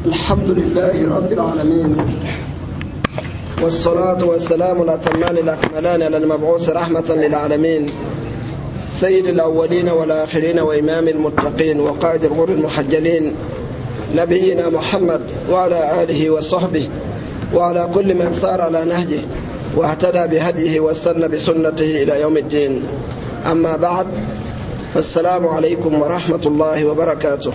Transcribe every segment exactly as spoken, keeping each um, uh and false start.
الحمد لله رب العالمين، والصلاة والسلام الأتمان الأكملان على المبعوث رحمة للعالمين، سيد الأولين والآخرين وإمام المتقين وقائد الغر المحجلين، نبينا محمد وعلى آله وصحبه وعلى كل من سار على نهجه واهتدى بهديه واستنى بسنته إلى يوم الدين. أما بعد، فالسلام عليكم ورحمة الله وبركاته.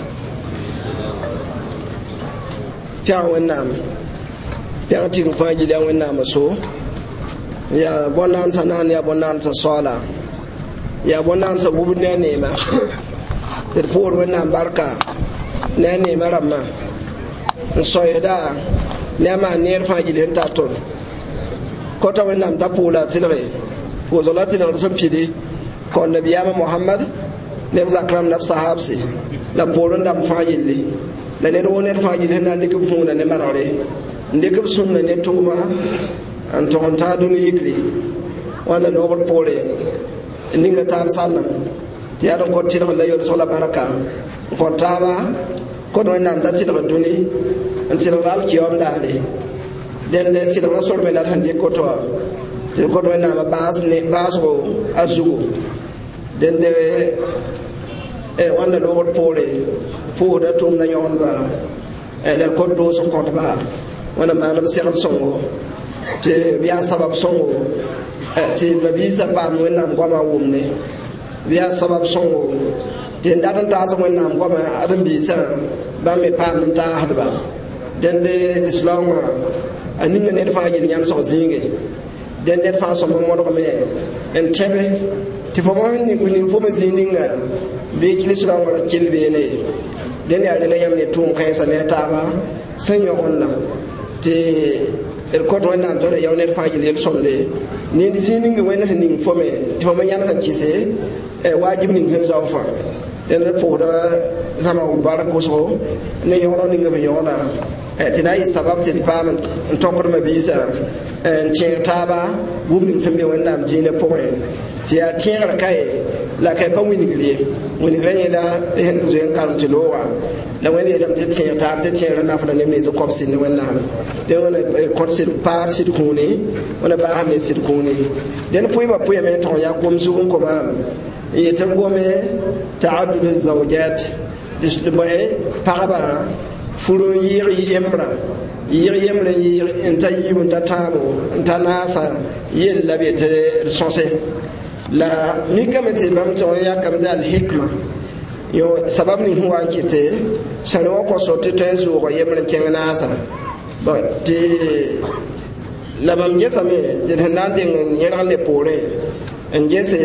Pian wẽnnaam pian tɩ g fãa gil yaa wẽnnaamã so yaa bõn-naan sã naan yaa bõn-naan sã soala yaa bõn-naan sã wubd ne a neemã tɩ d poor wẽnnaam barka ne a neemã rãmbã n soɛɛda ne a maan neer fãa gil sẽn tar tol kota wẽnnaam t'a pʋʋla tɩlge wʋzg la tɩlgd sẽn pidi kõn nabiyaamã mohamad neb zak rãmb nab sahabse la poor n dãmb fãa gilli la ned wo ned fãa gil sẽn na n dɩk b fũuna ne manegre n dɩk b sũmda ne tʋʋma n tog n taa dũni yikri wãnda loogr poore n ninga taab sallem tɩ yaa d n kot tɩlg la yolsg la barka n kõt taaba kod wẽnnaam t'a tɩlg dũni n tɩlgd alkiyaoom daare dẽnd tɩlgra sor me la d sẽn dɩk koto wã tɩ d kod wẽnnaamã baasgo a zugu dẽnd wãnda loogr poore pʋʋsda tʋʋmda yõgendba la d kot doos n kõtba wẽna maan b segd sõngo tɩ b yaa sabab sõngo tɩ babiisã paam wẽnnaam goamã a wʋmne b yaa sabab sõngo tɩ n dat n taas wẽnnaam goamã ãdem-biisã bãmb me paam n taasdba dẽnd islaamã a ninga ned fãa yel yãmsg zĩige dẽnd ned fãa sõma modgme n tẽbe tɩ fo ning fo me zĩig ninga bee kilislaamã ra kell beene dẽnd yaa rẽla yãmb ne tʋʋm kãensa ne a taaba sẽn yõgenda tɩ d kot wẽnnaam tɩ yao ned fãa yel yel-sõmde ned zĩig ning wẽnd sẽn ning fo me tɩ fo me yãns n kɩse waajib ning sẽn zao fã dẽnd d pʋʋsda zãma bark wʋsgo ne yõgd ning b yõgda tɩ na n yɩ sabab tɩ d paam n tõkdmã biisã n tẽeg taaba bũmb ning sẽn be wẽnnaam dĩinã pʋgẽ tɩ yaa tẽegr kaye la kae pa wingr ye wingrã yẽla sẽn zoe n karem tɩ looga la wẽnd yeelame tɩ tẽeg taab tɩ tẽegrã nafra ne me zo-koab sɩd ne wẽnnaam dẽ wẽna kõt sɩd paar sɩd kũune wẽna baasd ne sɩd kũune dẽnd pʋɩɩbã pʋyame n tog yaa gom zug n komaam n yetɩ b gome taadud zaujat bõe pagba furu n yɩɩg yembrã yɩɩg yembr n yɩɩg n ta yiib n ta tãabo n ta naasa yell la be tɩ d sõse la mikame tɩ bãmb tɩ n yakame tɩ alhikma yo sabab ning sẽn wa n kɩte sãn wa kõso tɩ tõe n zoogã yembr n kẽng naasa tɩ la mam gesame tɩ d sẽn na n deng n yẽrg le poorẽ n gese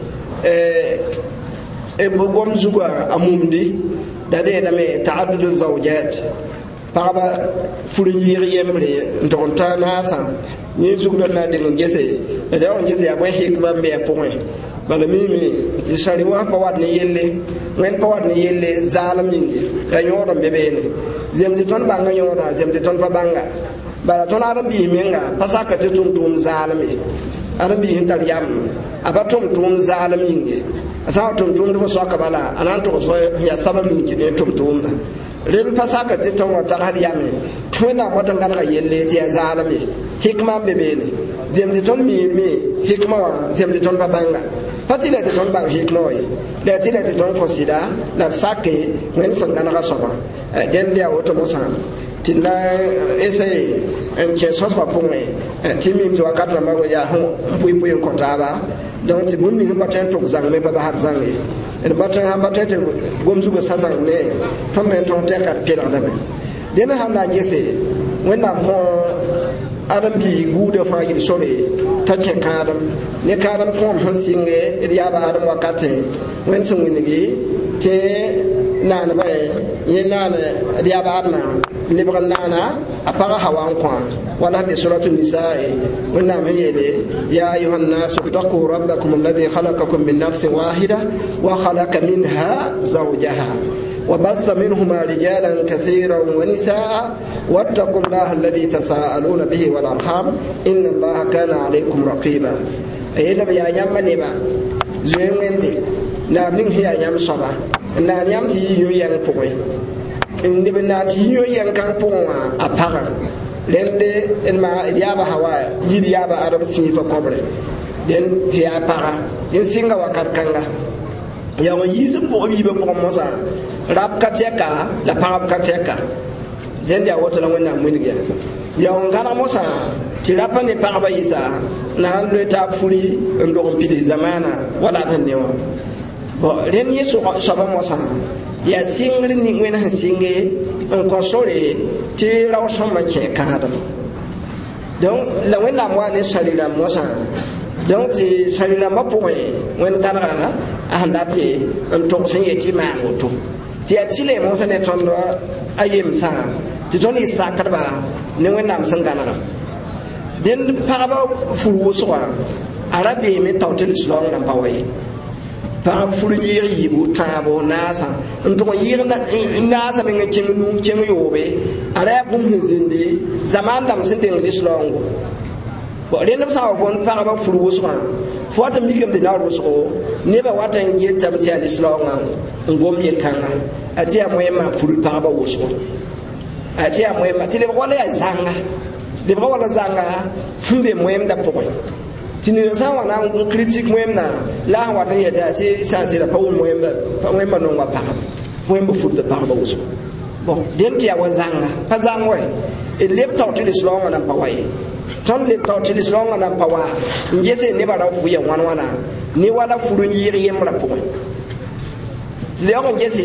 gom zugã a mumdi da deedame taadud zaujat pagba fur n yɩɩg yembre n tog n ta naasã yẽ zugda na n deng n gese la da wa n gese yaa bõe hikma n be a pʋgẽ bala mime tɩ sãri wã pa wat ne yelle wẽnd pa wat ne yelle zaalem yĩnge yaa yõod n be beene zem tɩ tõnd bãnga yõoda zem tɩ tõnd pa bãnga bala tõnd ãdem-biis menga pa saka tɩ tʋm tʋʋm zaaleme ãdem-biis n tar yam a pa tʋm tʋʋm zaalem yĩnge a sã n wa tʋm tʋʋmd fo soaka bala a na n tʋgs yaa sabab ning kɩ ne tʋm tʋʋmda rel pa saka tɩ tõnd wa tagsd yame wẽnnaam wat n gãnega yelle tɩ yaa zaalem ye hikma n be beene zem tɩ tõnd miime hikma wã zem tɩ tõnd pa bãnga pa tɩ la tɩ tõnd bãng hikma wã ye la tɩ la tɩ tõnd kõ sɩda la d sake wẽnd sẽn gãnega sõma dẽnd yaa woto mosã tɩ la ese n kẽ sõsgã pʋgẽ tɩ mim tɩ wakat rãmbã yaa sẽn pʋɩ-pʋɩ n kõ taaba donc tɩ bũmb ning sẽn pa tõe n tʋg zãng me pa basd zãng ye d pa tõe sãn pa tõe tɩ gom zugã sa zãng me tõnd me n tõg tɛka d pelgdame dẽnd sãn na n gese wẽnnaam kõ ãdem-biig buudã fãa yel sore t'a kẽ kãadem ne kãadem kõom sẽn sɩnge d yaaba adem wakatẽ wẽnd sẽn wilgi tɩ naanebã yẽ naan d yaaba admã lebg n naana a pagã hawa n kõ wala sẽn be suratu nisaa wẽnnaam sẽn yeele ya ayuha nnasu ittaqu rabbakum alladi khalaqakum min nafsin wahida wa khalaqa minha zawjaha وبث منهما رجالا كثيرا ونساء واتقوا الله الذي تساءلون به والأرحام إن الله كان عليكم رقيبا أيضا يا يم نبا زين وندي نابلين هي يم صبا نان يم تي يو ين بوي neb na tɩ yõ yẽn-kãng pʋgẽ wã a pagã rẽnde d ma d yaaba hawa yɩɩd yaaba arab sĩifa kõbre dẽn tɩ yaa paga n sɩnga wakat kãnga yaa n yiis n pʋg b yiibã pʋgẽ mosã rab ka tɛka la pagb ka tɛka dẽnd yaa woto la wẽnnaam wilg ya yaa n gãneg mosã tɩ rapa ne pagba yɩsa na n loe taab furi n dog n pid zamaana wala d sẽn ne wã rẽnd yẽ soaba mosã yaa sɩngr ni wẽnd sẽn sɩnge n kõ sore tɩ rao sõma kẽ kãadem donc la wẽnnaam wa ne sari rãmb mosã donc tɩ sari rãmbã pʋgẽ wẽnd gãnega a sẽn dat n togs n yet tɩ maan woto tɩ yaa tɩ le mosã ne tõnd a yemsã tɩ tõnd y sakdba ne wẽnnaam sẽn gãnega dẽnd pagba fur wʋsgã a ra beeme tao tɩ lislaoong rãmb pa wa ye pagb fur yɩɩg yiibu tãabo naasã n tʋg n yɩɩg naasã meng n kẽng nu kẽng yoobe a ra yaa bũmb sẽn zĩndi zamaan dãmb sẽn deng lislaoongo rẽnd b sã n wa bõn pagba fur wʋsgã fo wat n mikame tɩ naoor wʋsgo nebã wat n yetame tɩ yaa lislaoongã n gom yel-kãnga a tɩ yaa moẽmã fur pagba wʋsgo a tɩ yaa moẽmã tɩ lebg wala yaa zãnga lebga wala zãnga sẽn be moẽmda pʋgẽ tɩ ned sã n wa na n critique moẽmdã la sẽn wat n yeta tɩ sã n sɩda pa wʋm moẽmba nongã pagb moẽmba furda pagba wʋsgo bon dẽn tɩ yaa wa zãnga pa zãng wɛ d leb tao tɩ lislaoongã nan pa wa ye tõnd leb tao tɩ lislaoongã nan pa wa n gese nebã ra vʋya wãn wãna ne wala fur n yɩɩg yembrã pʋgẽ tɩ yaoog n gese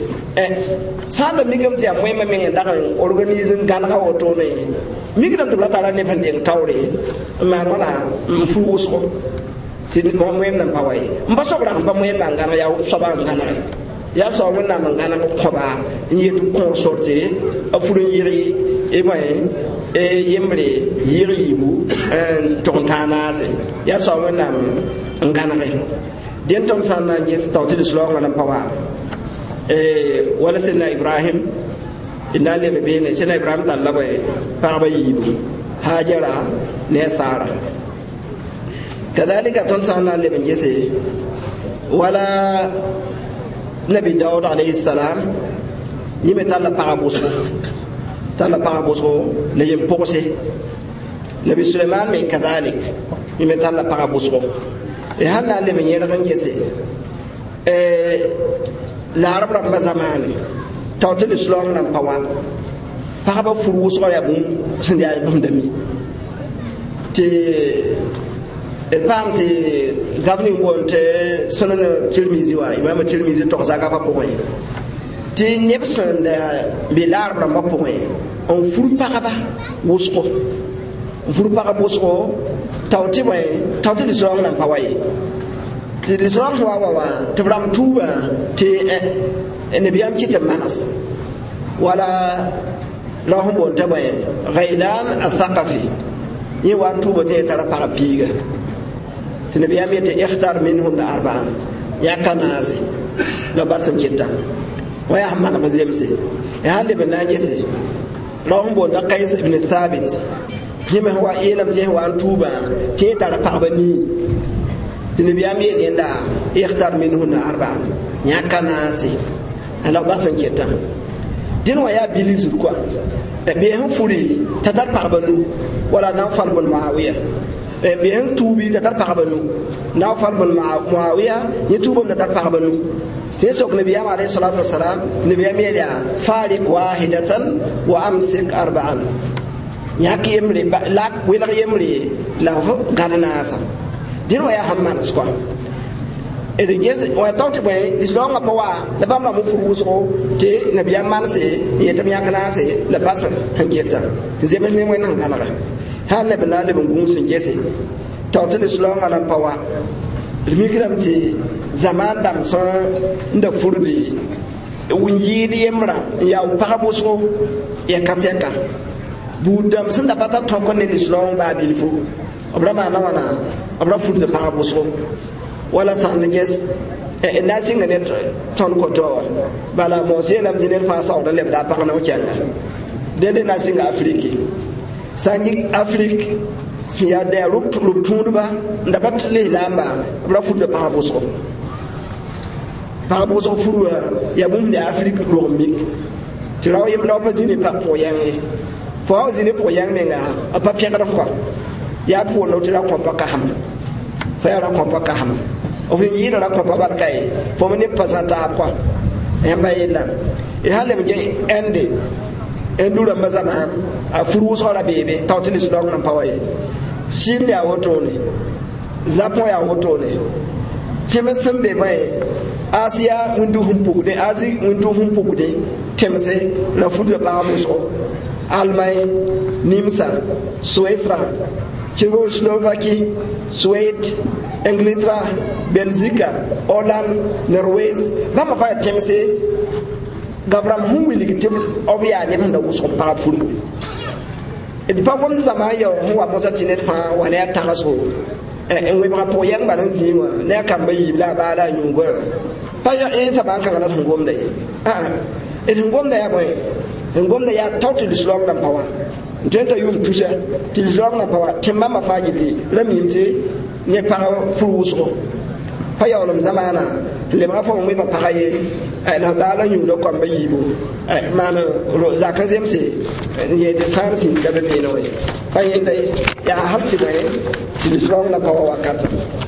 sã n da mikame tɩ yaa moẽmã meng n dag n organise n gãnega wotone mikdame tɩ b la tara neb sẽn deng taoore n maan wãna n fur wʋsgo tɩ moẽmdã n pa wa ye n pa soab rag n pa moẽmdã n gãneg yaa soaba n gãnege yaa soab wẽnnaam n gãneg kõba n yet kõo sorte a fur n yɩg bõe yembre yɩg yiibu n tʋg n tãag naase yaa soab wẽnnaam n gãnege dẽn tõnd sã n na n ges tao tɩ lislaoongã n pa wa wala sẽdna ibrahim d na n leb beene sẽdna ibrahim tall la bɩ pagba yiibu hajara ne a saara kadalika tõnd sã n na n leb n gese wala nabi daoud alayhi salam yẽ me talla pagb wʋsgo talla pagb wʋsgo la yem pʋgse nabi suleiman me kadalik yẽ me talla pagb wʋsgo y sãn na n leb n yẽrg n gese larab rãmbã zamaane tao tɩ lislaoong nan pa wa pagba fur wʋsgã yaa bũmb sẽn yaa bũmb dami tɩ d paam tɩ gab ning boon tɩ sõn tirmizi wã imam tirmizi tog zaka pa pʋgẽ tɩ neb sẽn da be larb rãmbã pʋgẽ n fur pagba wʋsgo n fur pagb wʋsgo tao tɩ bõe tao tɩ lislaoong nan pa wa ye tɩ lislaoong tɩ wa wa wã tɩ b rãmb tuubã tɩ nabiyam kɩ tɩ manes wala la sẽn boon t'a bõe gailan athaqafi yẽ wa n tuubã tɩ yẽ tara pagb piiga tɩ nabiyam yetɩ ixtar minhumna arbaan yãka naase la bas n kɩta wa yaa sẽn maneg zemse y sãn leb n na n gese ra sẽn boonda kays ibn thabit yẽ me sẽn wa yeelame tɩ yẽ wa n tuubã tɩ yẽ tara pagba nii tɩ nabiyam yeel yẽnda ixtar minhumna arbaan yãka naase la bas n kɩta dẽn wa yaa bili zug koa bee sẽn furi t'a tar pagba nu wala Nawfal bn Muawiya bee sẽn tuubi t'a tar pagba nu Nawfal bn Muawiya yẽ tuubame t'a tar pagba nu tɩ yẽ sok nabiyam alayhi salatu wasalam nabiyam yeel yaa farik wahidatan wa amsik arba'an yãk yembre la welg yembre la f gãd naasa dẽn wa yaa sẽn manes koa wa tao tɩ bõe lislaoongã pa wa la bãmb rãmb n fur wʋsgo tɩ nabiyam manse n yetame yãk naase la bas sẽn keta n zems ne wẽnd sẽn gãnega sãn leb n na n leb n gũus n gese tao tɩ lislaoongã nan pa wa d mikrame tɩ zamaan dãmb sẽn n da furdi wẽn yɩɩd yembrã n yaa pagb wʋsgo ya ka tɛka buud dãmb sẽn da pa tar tõk ne lislaoong baa bilfo b ra maana wãna b ra furda pagb wʋsgo wala sãn n ges na sɩnga ne tõnd koto wa bala moos yeelame tɩ ned fãa saood n lebda a pag ne w kɛnga dẽnde na sɩnga afrique sã n yik afrique sẽn yaa dɛa rʋb tũudba n da pa tɩ lislaamba b ra furda pagb wʋsgo pagb wʋsg fur wã yaa bũmb ne afrique rog mik tɩ rao yem rao pa zĩni pa pʋg yɛngẽ fo a zĩni pʋg yɛng menga a pa pẽgd f kɔ yaa pʋʋno tɩ ra kõ pa kasem fa yaa ra kõ pa kasem f n yɩɩda ra kõ pa barka ye fo me ne pa zã taab kɔ yãmba yellã y sã leb ge ẽnde ẽndu rãmbã zãmaam a fur wʋsg ra beebe tao tɩ lislaoog nan pa wa ye sɩɩnd yaa wotone zapõ yaa wotone tẽms sẽn be bõe Asia wẽndu sẽn pugde Asi wẽndu sẽn pugde temse la fudda pagb wʋsgo Almay Nimsa Suèsra Tchécoslovaquie Suède Ingleterra Belgique Hollande Norvège bãmb fa yaa temse gabram sẽn wilg tɩ b yaa neb sẽn da wʋsg pagb furu d pa gomd zãma n yaoor sẽn wa mosa tɩ ned fãa wa ne a tagsgo n wẽbga pʋg yɛng bala n zĩig wã ne a kambã yiib la a baala a yũugã pa ẽesa bãn-kãngã la sẽn gomda ye d sẽn gomda yaa bõe sẽn gomda yaa tao tɩ lislaoog rãmb pa wa n tõe n ta yʋʋm tusa tɩ lislaoog rãmb pa wa tɩ bãmba fãa gilli ra miim tɩ ne pag fur wʋsgo pa yaoolem zamaana lebga fo n wẽba pagã ye la baala yũuda koamba yiibo maan zak n zemse n yee tɩ sãar sĩn ka be beene wa pa yẽnda yaa hal tɩ bõe tɩ lislaoog la pa wa wakata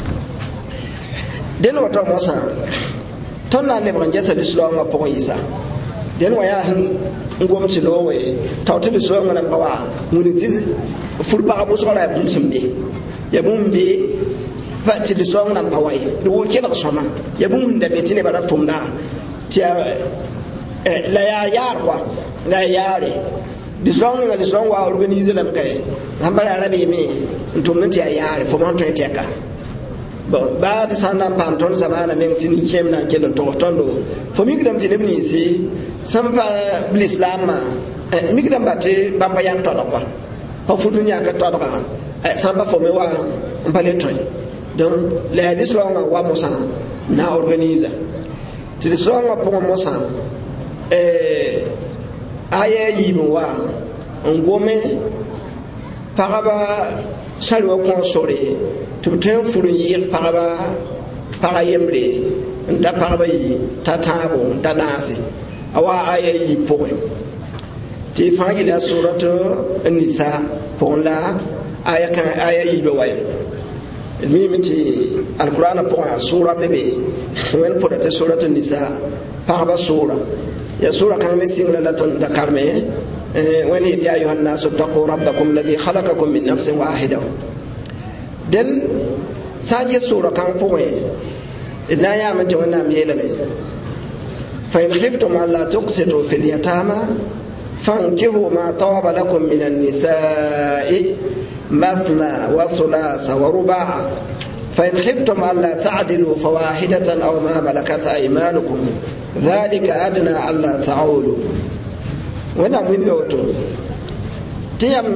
dẽn wa tao mosã tõnd na n lebg n gesa lislaoongã pʋgẽ yɩsa dẽn wa yaa sẽn n gom tɩ loowe tao tɩ lislaoongã la n pa wa wing tɩ fur pagb wʋsg ra yaa bũmb sẽn be yaa bũmb be pa tɩ lislaoong na n pa wa ye d wʋr kelg sõma yaa bũmb sẽn da be tɩ nebã ra tʋmda tɩ la yaa yaar wa la yaa yaare lislaoong ninga lislaoong wa organise lame ka ye sãn pa ra ra beeme n tʋmd tɩ yaa yaare fo ma tõe tɛka baa tɩ sã n na n paam tõnd zamaana meng tɩ nin-kẽem na n kell n togs tõndo fo mikdame tɩ neb ninsi sẽn pa lislaamã mikdame ba tɩ bãmb pa yãk toadg pa pa fut n yãk toadga sã n pa fo me wa n pa le tõe donc la yaa lislaoongã wa mosã na organisa tɩ lislaoongã pʋgẽ mosã aya yiib n wa n gome pagba sar wa kõo sore tɩ b tõe n fur n yɩɩg pagba pagã yembre n ta pagba yi ta tãabo n ta naase a wa aya yiib pʋgẽ tɩ y fãa yɩla surat nisa pʋgẽ la aya aya yiibã wa ye d miime tɩ alqurana pʋgẽ a sʋʋra be be wẽnd pʋda tɩ surat nisa pagba sʋʋra ya sura kan me singla la ton da karme wani ya ayuha an-nasu taqu rabbakum alladhi khalaqakum min nafsin wahida den saje sura kan poe idan ya man ta wannan miyela me fa in khiftum alla tuqsitu fil yatama fankihu ma tawaba lakum min an-nisa'i mathna wa thulatha wa ruba' فإن خفتم ألا تعدلوا فواحدة أو ما ملكت أيمانكم ذلك أدنى ألا تعولوا وانا من يوتو تيام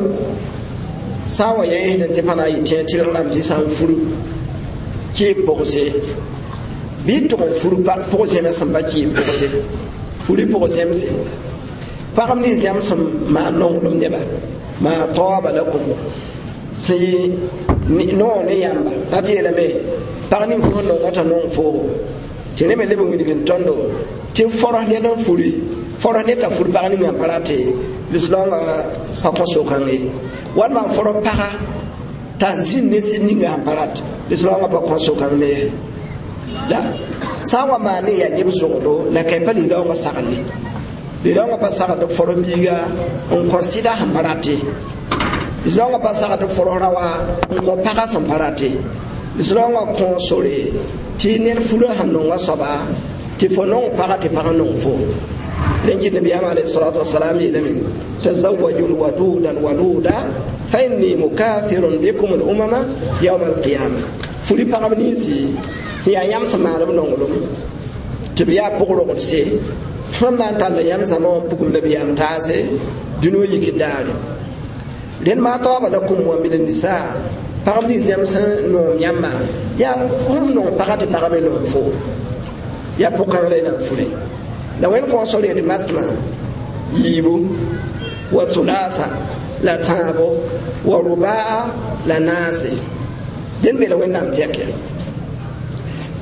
ساوى يهنا تفانا يتير لام تسان فرو كي بوغسي بيتو فرو بوغسي مسنبا كي بوغسي فرو بوغسي مسي فقم لي زيامسم ما نونغلم نبا ما طواب لكم سي non ne yamba tati ele me parni fu no ngata non fo tene me lebe ngi gen tondo ti foro ne non furi foro ne ta furi parni ngam parate l'islam pa ko so kangi wan ma foro para ta zin ne sin ngam parate l'islam pa ko so kangi la sawa mane ya nyibu zodo la kay pali do ma sakali li do ma pa sakado foro biga on consider parate Islonga pasaka to forora wa ko paka samparate Islonga ko sore ti ne fulo hanno wa soba ti fonon paka ti paka non fo lenji nabi alayhi salatu wassalam ilami tazawwajul wadudan waluda fa inni mukathirun bikum al umama yawm al qiyamah fuli paka nisi ya yam samara non dum ti biya pokro ko se fonna tan yam samo bukum nabi am tase duno yikidare den ma tawa da kum wa min nisa parmi zem san no nyama ya fum no parati parame no fo ya pokan le na fule la wen ko so le de matna yibu wa thulatha la tabo wa rubaa la nasi den be la wen nam teke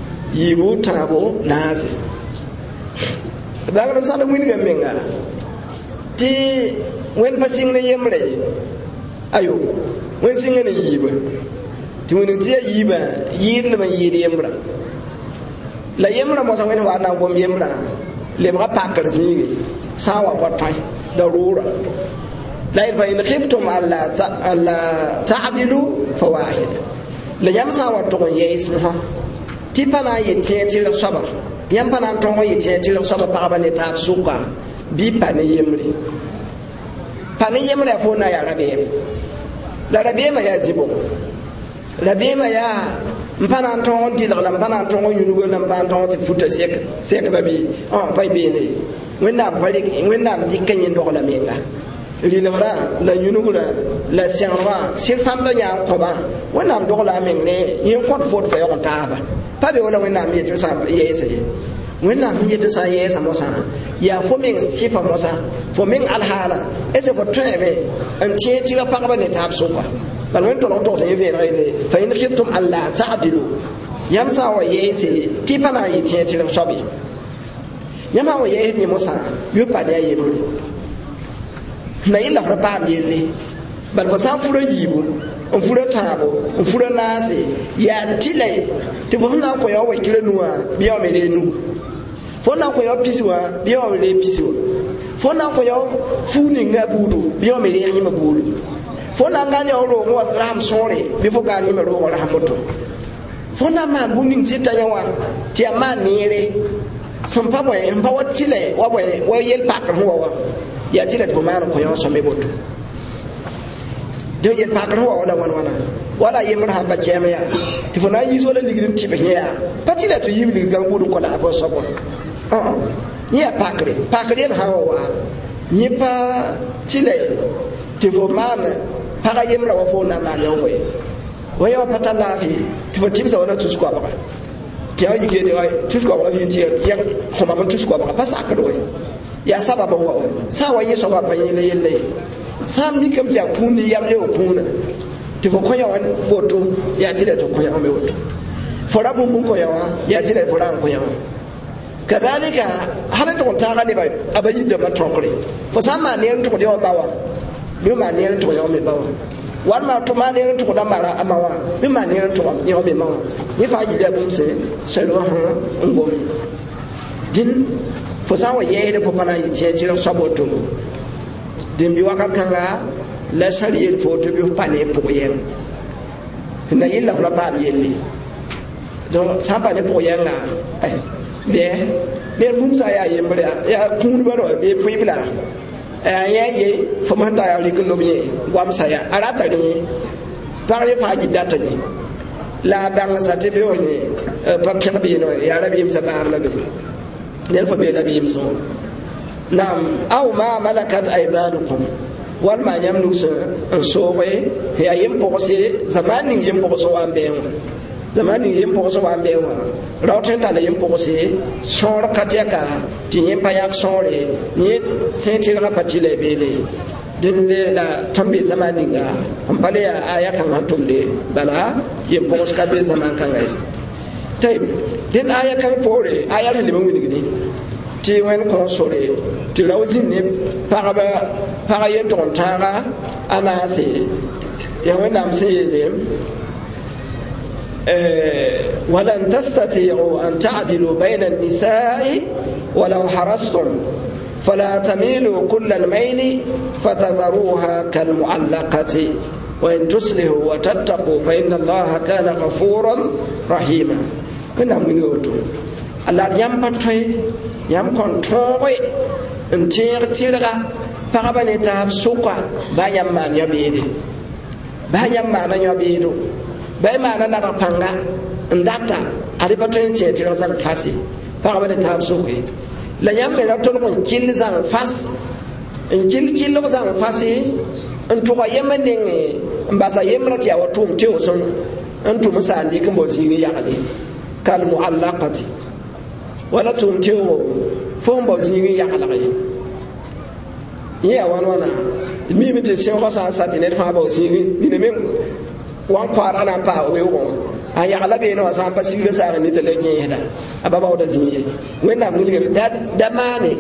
yibu tabo nasi ba ga sa da wini ga menga ti wen pasing ne yemre ayo wen singa ne yiba ti wen ti yiba yir le man yir yemra la yemra mo sa wen wa na gom yemra le ba pakar zingi sawa kwatai da rura la fa in khiftum alla alla ta'dilu fawahid la yam sawa to yes mo ti pana yete ti la saba yam pana to yete ti la saba pa ba ne ta suka bi pana yemri pana yemri fo na ya rabe la rabe ma ya zibo rabe ma ya mpana to on ti la mpana to on yunu na mpana to ti futa sek sek ba bi on pa bi ne wenda bari wenda dikan yin do la menga rilra la yunu la sianwa sirfam da ya ko ba wenda do la mengne yin ko fot fa yo ta ba pa be wala wenda mi ti sa yese wẽnnaam sẽn yet sã n yɛɛsa mosã yaa fo meng sɩfa mosã fo meng alhaala ese fo tõeme n tẽeg tɩga pagba ne taab sʋka bala wẽn tolg n togs n yẽ vẽeneg yeele fa in khiftum an la ta'dilu yãmb sã n wa yɛɛse tɩ pa na n yɩ tẽeg tɩrg soab ye yãmb sã n wa yɛɛs ne mosã yo pa ne a yembre na yɩlla f ra paam yelle bala fo sã n fura yiibu n fura tãabo n fura naase yaa tɩla tɩ fo sẽn na n kõ ya wa kira nuwã bɩ ya wa me ree nugu fo na ko yo pisi wa bi o le pisi wa fo na ko yo fu ni nga budu bi o me le ni ma budu fo na nga ni o ro mo ram sore bi fo ga ni ma ro ram moto fo na ma bu ni ti ta yawa ti ama ni re som pa boy en pa wa tile wa boy wa yel pa ko wa ya tile to ma ko yo so me boto de yel pa ko wa wala wan wana wala yemra ha ba kema ya ti fo na yi so la ligrim ti be ya patile to yibli ga budu ko la fo so ko ah ni ya pakre pakre na hawa ni pa tile ti fo mana para yemra wa fo na ma lewe wa ya pata lafi ti fo timsa wala tu skwa ba ti ya yige de wa tu skwa wala yin ti ya ko ma tu skwa ba pa sakado we ya sababa wa sa wa yeso ba pa yele yele sam ni kam ti akuni yam le okuna ti fo konya wa foto ya tile to konya me woto fora bu mun koya wa ya tile fora konya wa kadhalika hana to ta ne ba abayi da matokre fo sama ne to de bawa bi ma ne to yo me bawa wan ma to ma ne to da mara amawa bi ma ne to yo me mawa ni fa ji da bun se se ro ha ngomi din fo sa wa ye de fo pana yi tie tie saboto din bi waka kanga la sari yel fo to bi pane po yen na yilla la pa yelli donc sa pa ne po yen la eh be be mum sa ya yembre ya kunu baro be puibla eh ya ye fo man da ya liklo bi gwam sa ya arata ni pare fa ji data ni la bang sa te be oni pa pya bi no ya rabi im sa bar la be ne fo be rabi im so nam aw ma malakat aymanukum wal ma yamnu so we ya yim pokse zamani yim pokso wa be zamani yim pokso wa be wa rawten ta yim pokse sor kateka ti yim pa yak sore ni tenti ra patile be le dinle la tambe zamani ga ampale ya aya kan hatumde bala yim pokso ka be zaman kan ai tay din aya kan pore aya le be wini gidi ti wen ko sore ti rawzin ne paraba para yen ton tara anase ya wen am seyele eh walan tastati'u an ta'dilu bayna an-nisa'i walau harastum fala tamilu kull al-mayl fatadharuha kal mu'allaqati wa in tuslihu wa tattaqu fa inna Allaha kana ghafuran rahima kana munyoto Allah yam patay yam kon toy en tier tierga paraba ne tab suka ba yam man ya bede ba yam man ya bedo ba ma na na panga ndata ari patay tier tier sa fasi paraba ne tab suka la yam me la tol kon kil zan fas en kil kil lo zan fasi en to yam ne mbasa yemra ti awatum ti oson en to musa ndi kan bo siri ya ali kal muallaqati wala tum tewo fo mbo zingi ya alaqi ya wan wana mi mi te se ko sa sa ti ne fa ba zingi ni ne men wan kwara na pa we wo a ya ala be no sa pa sire sa ni te le nyi da ababa oda zingi we na mu ni da da mane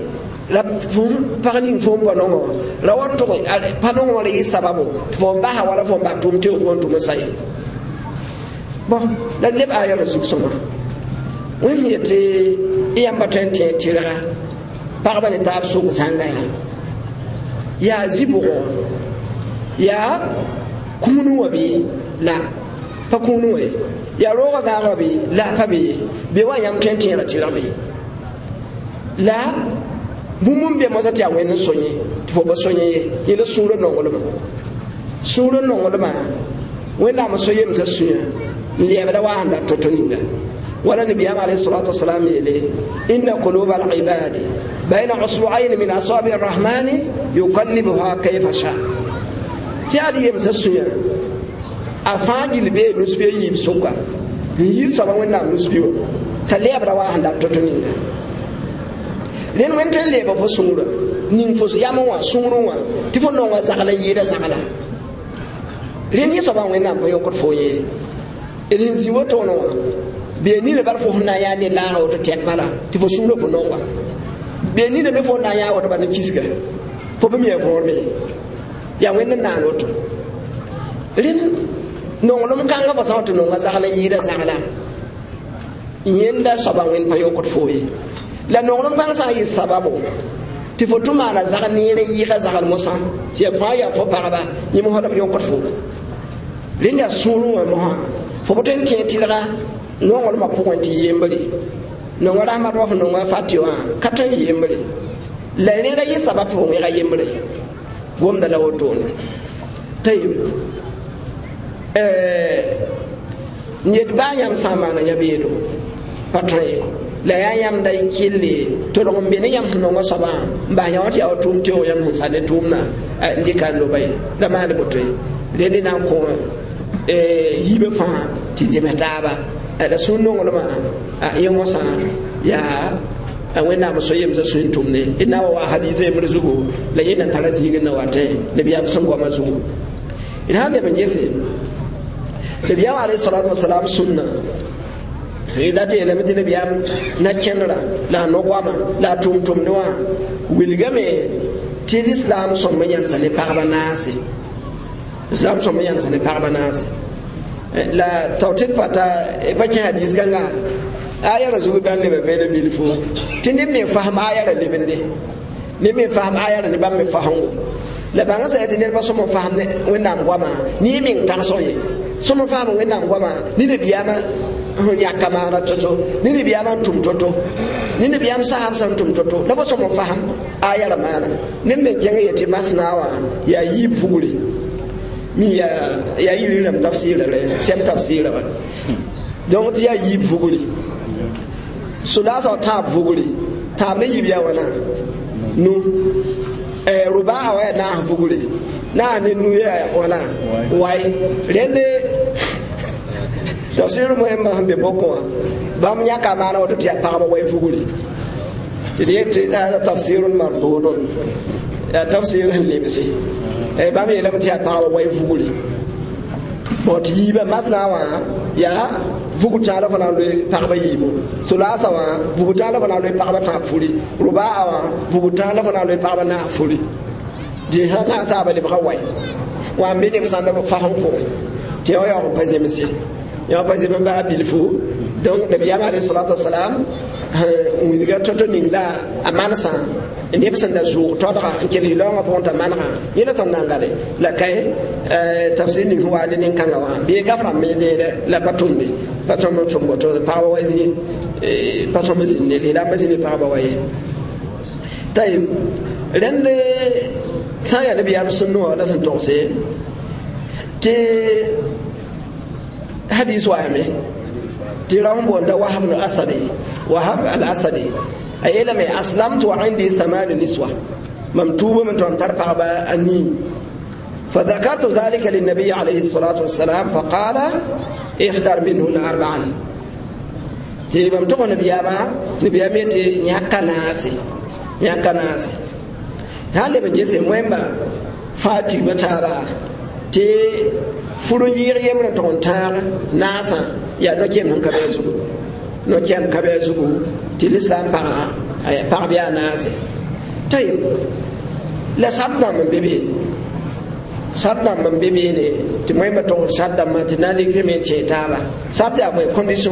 la fum parning fum bonongo la wato panongo le sababu fo ba wala fo ba tum te fo tum sai bon la leb aya la zuksoma wen yete iyamba tente tira parba le tab su zanga ya ya zibo ya kunu wabi la pa kunu we ya roga ga wabi la pa be be wa yam tente la tira be la bumum be mo zati awen sonye fo ba sonye ye le sura nongolo ma sura nongolo ma wenda mo soye mza suya liyabada wa anda totoninga wala nabi alayhi salatu wassalam yele inna qulubal ibadi bayna usbu'ayn min asabi arrahmani yuqallibuha kayfa sha tiadi yemza suya afajil be nusbe yim soka yir saba wenda nusbiyo taliyabada wa anda totoninga len wenten leba fo sura ning fo yamo wa suru wa tifo no wa zakala yida zakala len yi saba wenda ko yokot fo ye elen si woto no be ni le bar fo na ya ne la o to tek bala tifo sura fo no wa be ni le be fo na ya o to ban kisga fo be mi e fo me ya wenda na no to len no ngolom kanga fo sa to no wa zakala yida zakala yenda saba wen pa yokot fo ye la nongolom kan sa yi sababu ti fotuma la zagnire yi ga zagal musa ti fa ya fo paraba ni mo holam yokot fo linda suru wa mo fo boten ti tilra nongol ma ko wanti yembali nongol ma do fo nongol fatiwa katan yembali la linda yi sababu fo ngi ga yembali gom da la woto tayib eh nyet ba yam sama na yabedo patre la ya yam dai kille to do mbene yam no ngo saba mba nyawti aw tum to yam sade tumna ndika lo bay da ma de botoy de dina ko e yibe fa ti zemetaba da sunno ngol ma yemo sa ya wena mo soyem sa sun tumne ina wa hadise mo zugo la yena tarasi gina wate da biya sun go mazugo ina da ban yese da biya alayhi salatu wassalam sunna idate ele medina biyam na kenra la no gwama la tum tum noa wilgame til islam so manyan sane parba nasi islam so manyan sane parba nasi la tawtit pata e bakin hadis ganga ayar zugu ban le be de bilfo tinde me faham ayar le bende ne me faham ayar ne ba me fahango la banga sa etine ba so mo faham ne wenda gwama ni min tan soye so mo faham wenda gwama ni de biyama ya kamara toto nini biyama tum toto nini biyam sahab san tum toto la so mo faham ayara mana nimme jenge yeti masnawa ya yi fuguli mi ya ya yi lilam tafsir le sem tafsir ba donc ya yi fuguli sula so ta fuguli ta me yi biya wana nu eh ruba wa na fuguli na ni nu ya wana wai rende tafsir muhimma hambe boko bam nyaka mana wato tiya pa way fuguli tiye tiya tafsirun mardudun ya tafsirun libsi e bam yelam tiya pa way fuguli bot yiba matnawa ya fugu tala fana do pa ba yibo sulasa wa fugu tala fana do pa ba ta fuli ruba wa fugu tala fana do pa ba na fuli di hana ta ba le ba way wa mbini sanda fa han ko tiya ya ko pazemisi ya pa zebe ba bilfu donc nabi alayhi salatu wassalam on diga toto ningla amansa inde pesan da jour todra kiri longa ponta manra yela ton nangale la kay tafsir ni huwa ni kanga wa bi gafra me de la patumbi patum to moto pa wazi patum zin ne la mazini pa ba waye tay rende saya nabi am sunno da ton tose te hadis wa me tiram bonda wahab al asadi wahab al asadi ayela me aslamtu wa indi thaman niswa mamtuba min tum tarfa ba ani فذكرت ذلك للنبي عليه الصلاة والسلام فقال اختار منهن أربعا تي ممتوب نبي أبا نبي أبا تي نيكا ناسي نيكا ناسي هذا من جسم ويمبا فاتي بتابا تي furun yiri yemna ton tar nasa ya no kem han kabe zugu no kem kabe zugu til islam para ay par biya nase tay la sabda man bebe sabda man bebe ne ti mai ma to sabda ma ti na li ke me che ta ba sabda mai condition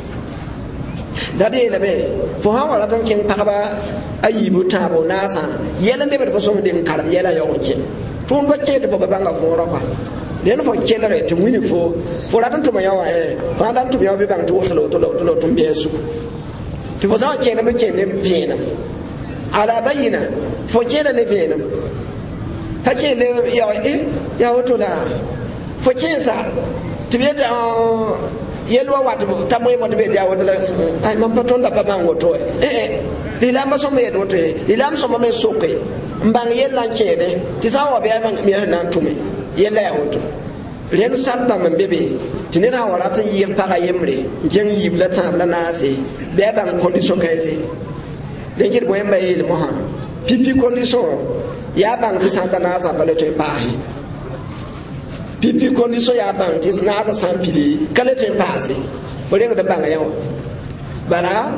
da de la be fo ha wala tan ken pa ba ayibu tabo nasa yela be be fo so de karam yela yo ke tun ba ke de fo ba banga fo ro pa den fo ke la re ti muni fo fo la tan to ma yawa e fa dan to yawa be bang to lo to lo to be su ti fo sa ke na be ke ne fiena ala bayina fo ke na ne fiena ha ke ne ya e ya to la fo ke sa ti be da yelwa watu tamoy mo be dia wala ay mam patonda ba man woto eh eh dilamba so me woto eh dilam so me soke mbang yella chede ti sawa be man mi na tume yella ya woto len santa man bebe tinena wala tan yim paga yemre jeng yibla tan la nase be ban condition kaise den kir boy mbay mo ha pipi condition ya ban ti santa nasa bale to pahi pipi condition ya bang tis na sa sampili kale ten passe fo le da banga yawa bara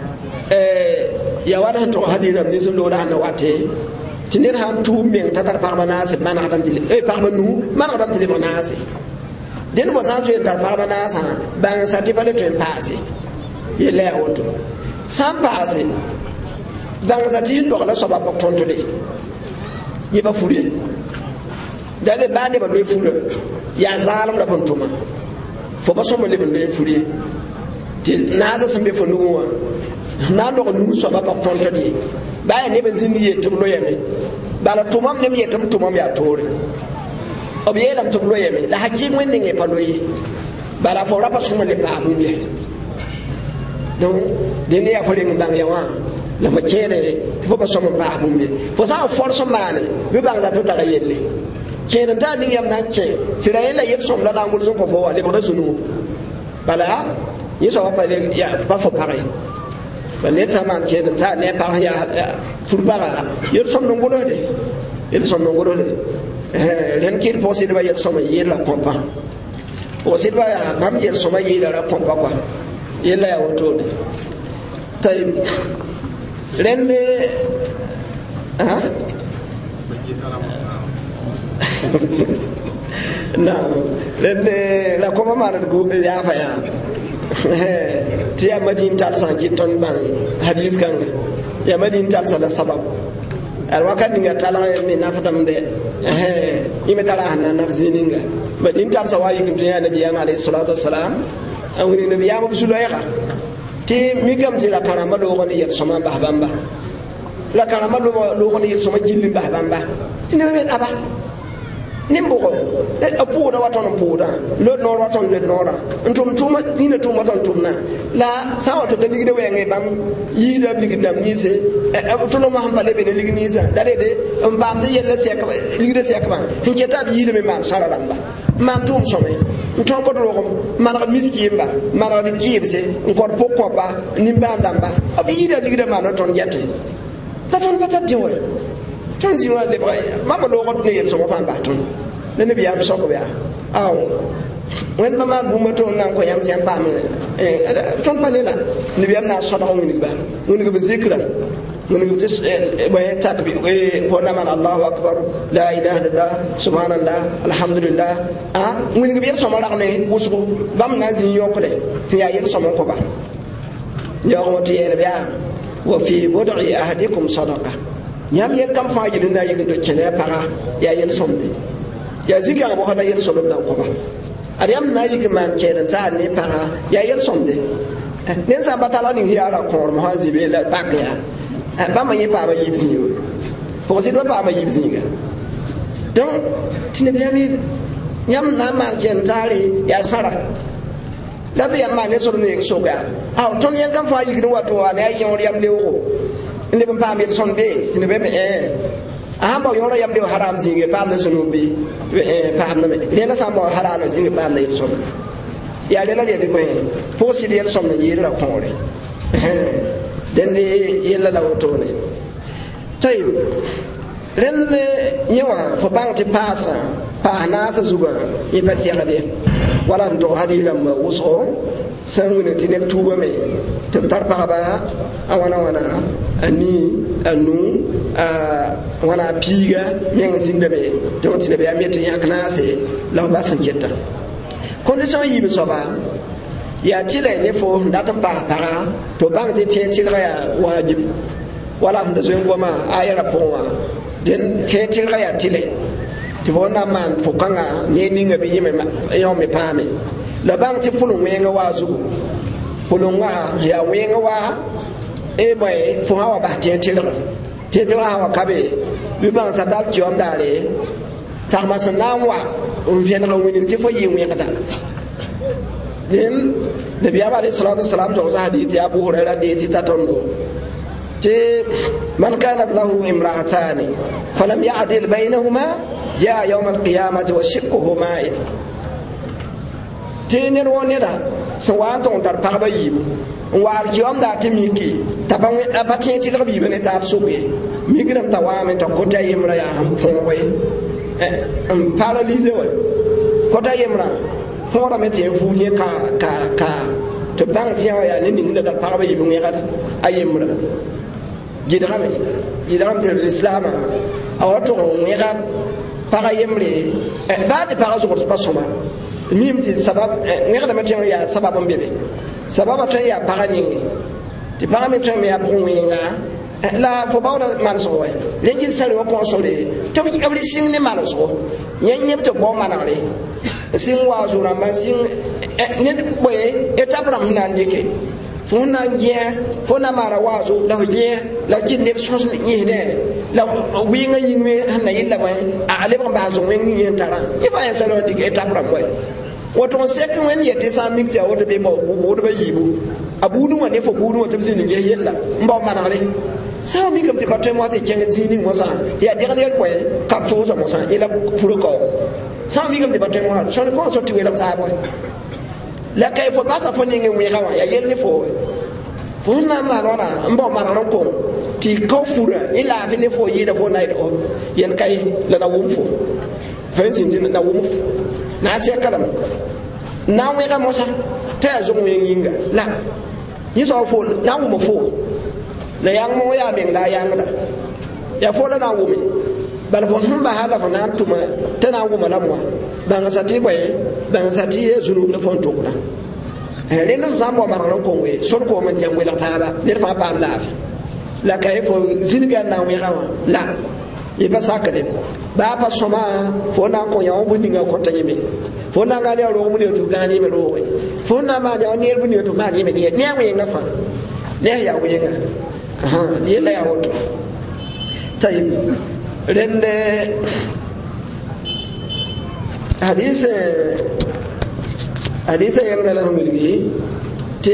eh ya wada to hadira ni sun do da na wate tinir han tu men tatar parmanase man adam tili eh parmanu man adam tili manase den fo sa tu dar parmanasa bang sa ti bale ten passe ye le auto sam passe bang sa ti do la so ba ko tonto de ye ba furi dale bande ba loy fura ya zalam da bantuma fo ba so mo le loy furi ti naza sambe fo nuwa na do nu so ba ba tonto di ba ya ne be zindi yetum lo yeme bala tumam ne yetum tumam ya tore obi yelam tum lo yeme la haji ngwen ne pa loyi bala fo rapa so mo le ba bu ye donc de ne ya fo le ngam ya wa la fa kere fo ba so mo ba bu ye fo sa force mane be ba za to tara yelle kene ta ni yam nan che tira yela yep som la ngul so ko fo wale ba sunu bala yeso pa le ya pa fo pare bale ta man kene ta ne pa ya furbara yep som no ngolo de yep som no ngolo de eh len kir possible ba yep som yela kompa possible ba bam yep som yela ra kompa kwa yela ya woto de tay len de ha na lende la ko mama na go ya fa ya ti ya madin tal san ki ton ban hadis kan ya madin tal sala sabab al wakat ninga tala mi na fatam de eh ime tala hana nafsi ninga madin tal sawayi kim ya nabi ya alayhi salatu wassalam awni nabi ya musulaya ti mi gam ti la karama do woni yet soma ba bamba la karama do do woni yet soma jilli ba bamba ti ne be aba nimbugo e puuda waton puuda lo no waton le nora ntum tuma dina tuma ton tumna la sawa to daligi de wenge bam yida ligi dam nise e to no ma hambale be ligi nisa dade de um bam de yella sek ligi de sek ba hinke tab yida me man sara ramba man tum some nton ko do ko man miski yimba man di jibse ngor pokko ba nimba ndamba abi yida ligi de man ton jette la ton batat de wo ton ziwa le bay mama lo ko ne yel so fa baton ne ne biam so ko ya aw wen mama bu ma ton nan ko yam sem pam eh ton palela ne biam na so do ngini ba ngini ko zikra ngini ko tis bay takbir e ko na man Allahu akbar la ilaha illallah subhanallah alhamdulillah ah ngini ko biam so ma rak ne wusu bam na zin yo ko de ya yel so mo ko ba ya ko ti yel biya wa fi bud'i ahadikum sadaqa yam yen kam fa yidin da yigin do kene para ya yel somde ya ziga bo hada yel somde nan ko ba ariam na yigin man kene ta ne para ya yel somde nen sa batala ni hiara ko mo hazibe la bakya ba ma yipa ba yibzi yo ko si do ba ma yibzi ga don tine be yami yam na man kene tare ya sara la be yam ma ne so ne so ga aw ton yen kam fa yigin wato wa ne ayon yam lewo inde ben pam yel son be tine be be eh aham ba yoro yam de haram zinge pam na sunu be eh pam na me le na sam ba haram zinge pam na yel son ya le la le de ko po si yel son na yel la ko re den de yel la woto ne tay ren le yewa fo bang ti pasa pa na sa zuga yi pa siya de wala ndo hadila ma wuso sangu ne tine tuba me tɩ b tar pagba a wãna wãna a nii a nu a wãna a piiga meng zĩndame tɩ tɩ nabiyaam me tɩ yãk naase la f bas n keta condition yiib soaba yaa tɩla ne fo n dat n paas paga tɩ bãng tɩ tẽ tɩlga yaa waajib wala f da zoe goma a yɛra pʋgẽ wã den tẽ tɩlga yaa tɩle tɩ fo na n maan pʋkãngã ne ninga bɩ yẽ me paame la bãng tɩ pʋleng wẽnga waa zugu pʋleng wã yaa wẽnga waa e bõe fo sã wa bas tẽ tɩlga tẽ tɩlga sã wa ka be bɩ bãng sa dal kɩoom daare tagma sẽn na n wa n vẽneg n wilg tɩ fo yɩ wẽgda den nabiyaam alayhi salatu wasalam tog za hadith ya abu hurairah de ti tatondo te man kanat lahu imra'atani falam ya'dil bainahuma jaa yawm al-qiyamati wa shiqquhu ma'in te ne ro ne da so wa ton tar pagba yibu wa al-qiyam da te miki taban abati ti rabi bene ta absuge migram tawame to kota yimra ya ham ponwe eh um paralyze wa kota yimra fõora me tɩ fu yẽ ka ka ka tɩ bãng tɩ yã yaa ne ning la da pagba yɩ wẽgd a yembra gɩdgame gɩdgame tɩ lislaamã a wa tʋg n wẽga paga yembre baa tɩ paga zʋgd pa sõma mim tɩ sabab wẽgdame tɩ yaa sabab n be be sababa tõe n yaa paga ninge tɩ paga me tõe me yaa pʋgẽ wẽnga la fo baoodã manesg wa rẽngɩd sãre wa kõsore tɩ b sɩng ne manesgo yẽ yẽb tɩ bao manegre sing wa zura ma sing ne boy étape ram nan dike fo na yẽ fo na mara wa zo la yẽ la kin ne so ni ne la wi nga yingme na yilla ba a ale ba ba zo wen ni tara ifa ya salo dike étape ram boy woto sek wen yete sa mikta woto be ba bu do ba yibu abudu wa ne fo budu woto bi ni ge yella mba manare sa mi kam te batte mo te kenga zini mo sa ya dernier boy kap to zo mo sa ila furo ko sa mi kam te batte mo so ne ko so ti wela ta boy la kay fo basa fo ninge wi gawa ya yel ni fo fo na ma lona mbo ma ron ko ti ko fura ila fi ne fo yi da fo na do yen kay la na wum fo fa sin din na wum fo na se kalam na wi ga mo sa ta zo wi yinga la yi so fo na wum fo la yang mo ya beng la yang da ya fo la na wumi bal fo hum ba hala fo na tuma ta na wuma la mo ba nga sati boy ba nga sati ye zunu la fo to kuna eh le no zambo ma ran ko we so ko man jam we la taaba le fa ba la fi la kay fo zinga na we rawa la e ba sakade ba pa soma fo na ko ya bu ninga ko tanyeme fo na ga le ro mu le to ga ni me ro we fo na ma ja ne bu ni to ma ni me ni ne we nga fa ne ya we nga aha ni la ya woto tayib rende hadith hadith yam la no milgi te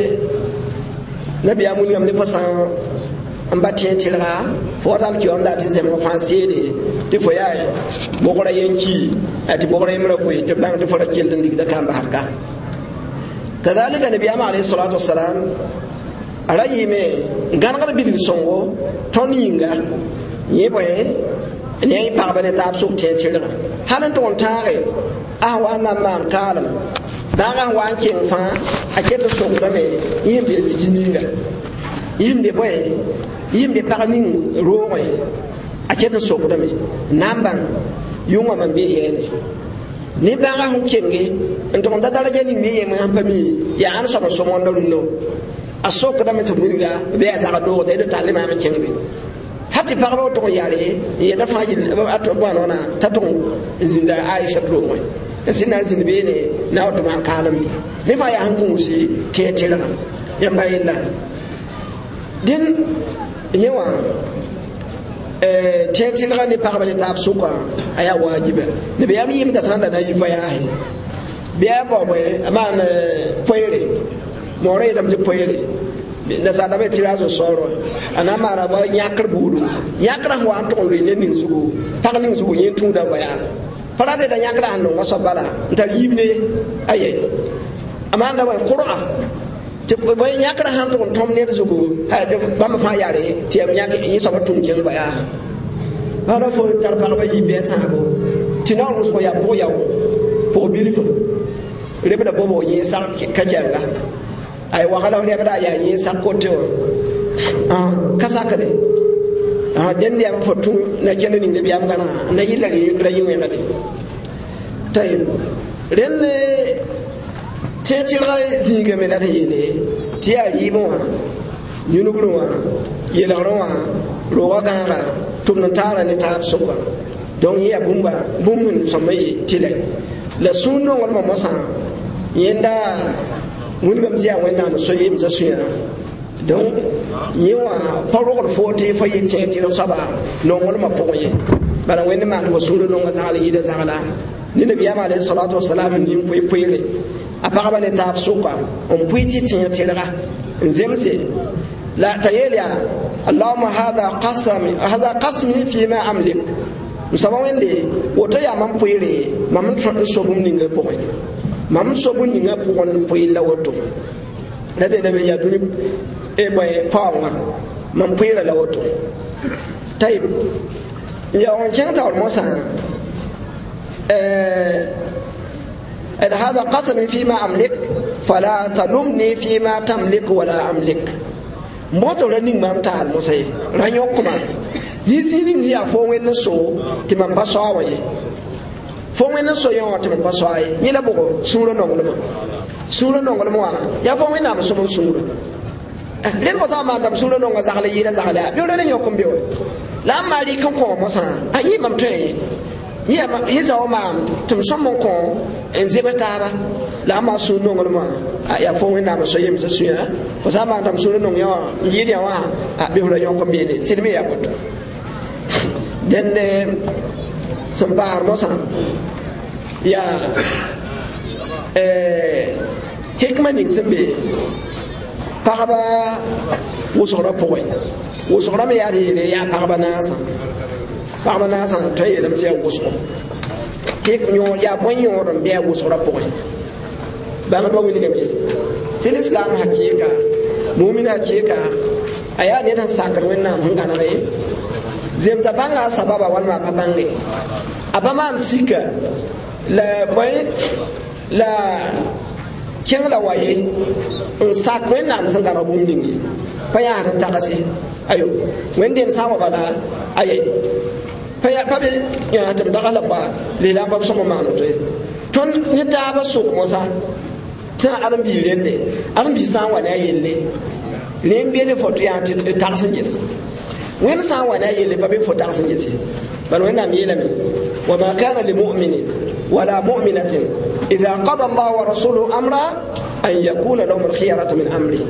nabi amul yam ne fasan ambati tilra fotal ki onda ti zemo fansede te foya bokora yanki ati bokora imra foy te bang te fota kel ndig da kamba harka kadhalika nabi alayhi salatu wassalam arayi me gangar bidu songo toninga yeboy ne pa ba ne tab suk te tilra halan ton tare a wa na man kalam daga wan kin fa aketa sok da me yimbe zininga yimbe boy yimbe parning rowe aketa sok da me namban yunga man be yene ni daga hu kenge nton da daraja ni me yema pami ya an so so mon do no asok da me to muriga be ya zaga do de talima me kenge hati pagaba to yare ye da faji ato bwana na taton zinda Aisha to mo sina zin be ne na wato man kalam bi ne fa ya hankun si tetela ya bayilla din yawa eh tetela ne pagaba ne tab suka aya wajiba ne be yami yim da sanda da yi fa ya he biya bobo amana poire more da mje poire na sa da be tirazo soro ana mara ba nyakar budu nyakra ho an to ne nin sugo tak nin sugo yin tunda bayas parade da nyakra no waso bala ntar yibne aye amanda ba qur'a te ko boy nyakra han to tom ne sugo ha de ba ma fa yare te am nyak yi so batun kin baya ana fo tar pa ba yibe ta go tina ro so ya po ya po bilifo rebe da bobo yi sa ka janga ay wagala ne bada ya yi sakoto ah kasa kade ah den dia fotu na kene ni ne biam kana na yilla ni ra yinga ngade tay ren ne tetira ziga me na de yele ti ari mo yunugru wa yela ro wa ro wa ga tum na tara ne ta soba don yi abumba bumun somai tile la sunno wal ma masa yenda mun gam ziya wanda mu so yim za suya don yiwa parol forty fa yi tete no saba no wal ma poye bala wenda ma ko suru no ga zala yi da zala ni nabi ya alayhi salatu wassalam ni poy poyle apaka bane ta suka on puiti tete ra nzemse la tayelia allahumma hadha qasami hadha qasmi fi ma amlik musaba wende woto ya man poyle mam tro so bum ninga poy mam so bum ninga poy poy la woto da de na me ya duni e boy pawa mam poyle la woto tayib ya on janta al mosa eh هذا قسم فيما أملك فلا تلومني فيما تملك ولا أملك moto running mam tal mo say ranyo kuma yisini ya fo wen so ti man ba so awaye fo wen so yo ti man ba so ay ni la bogo suro no ngolo suro no ngolo wa ya fo wen am so mo suro len ko sama dam suro no nga zakale yira zakale bi do ne nyokum bi la mari kan ko mo sa ayi mam tay ya ma yiza o mam tum so mo ko en zebetara la ma su no ngolo ma ya fo wen am so yim so suya fo sama dam suro no yo yiri wa a bi ho nyokum bi ne sidmi ya boto den de sambar mo sa ya eh hikma ning sembe pagaba wusora poe wusora me ya de ya pagaba nasa pagaba nasa to ye lam tia wuso ke nyo ya bonyo ron be wusora poe ba ba wili gabe tin islam hakika mu'min hakika aya ne tan sakar wannan mun kana bai zem ta banga sababa wan ma pabange abama sika la boy la kin la waye in sak wen nam san gara bum ningi paya ta takasi ayo wen den sawa bala aye paya pabe ya ta daga la ba le la ba so ma no to ton ni da ba so mo sa tan aran bi rende aran bi san wa na yelle le mbi ne foto ya ta takasi gis wen san wa na yelle ba be foto takasi gis ban wen nam yele mi wa ma kana lil mu'minin wala mu'minatin إذا قضى الله ورسوله أمرا أن يكون لهم الخيرة من أمره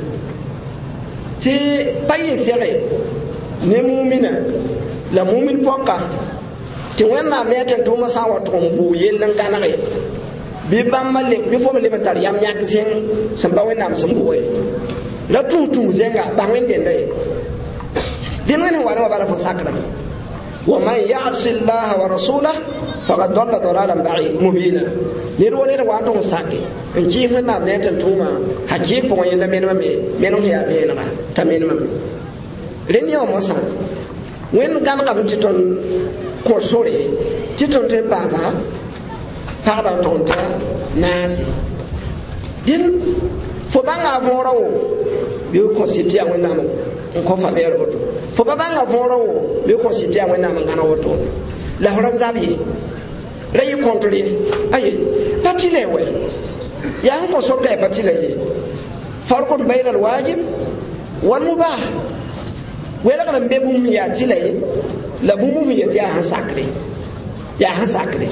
تي باي سيري نمومنا لمومن بوكا تي وينا ميتن توما ساوا تومبو يلن كانغي بيبام مالك بيفوم لي متار يام نياك سين سمبا وينا مسمبو لا تو تو زنغا باوين دين داي دين وين وانا وبالا فساكنا ومن يعص الله ورسوله فقد ضل ضلالا بعيدا مبينا niro ne da wato sake in ji mun na ne tan tuma haje ko yin da men me men ya be na ta men me ren yo mo sa wen gan kam titon ko sore titon te baza pa ba ton ta nasi din fo banga voro bi ko siti a wen na mo ko fa be ro fo banga voro bi ko siti a wen na mo ngana woto la hora zabi rayi kontrole aye patile we ya ko so ga patile ye farqun bayna alwajib wal mubah wala kana be bum ya tile la bum ya ya han sakre ya han sakre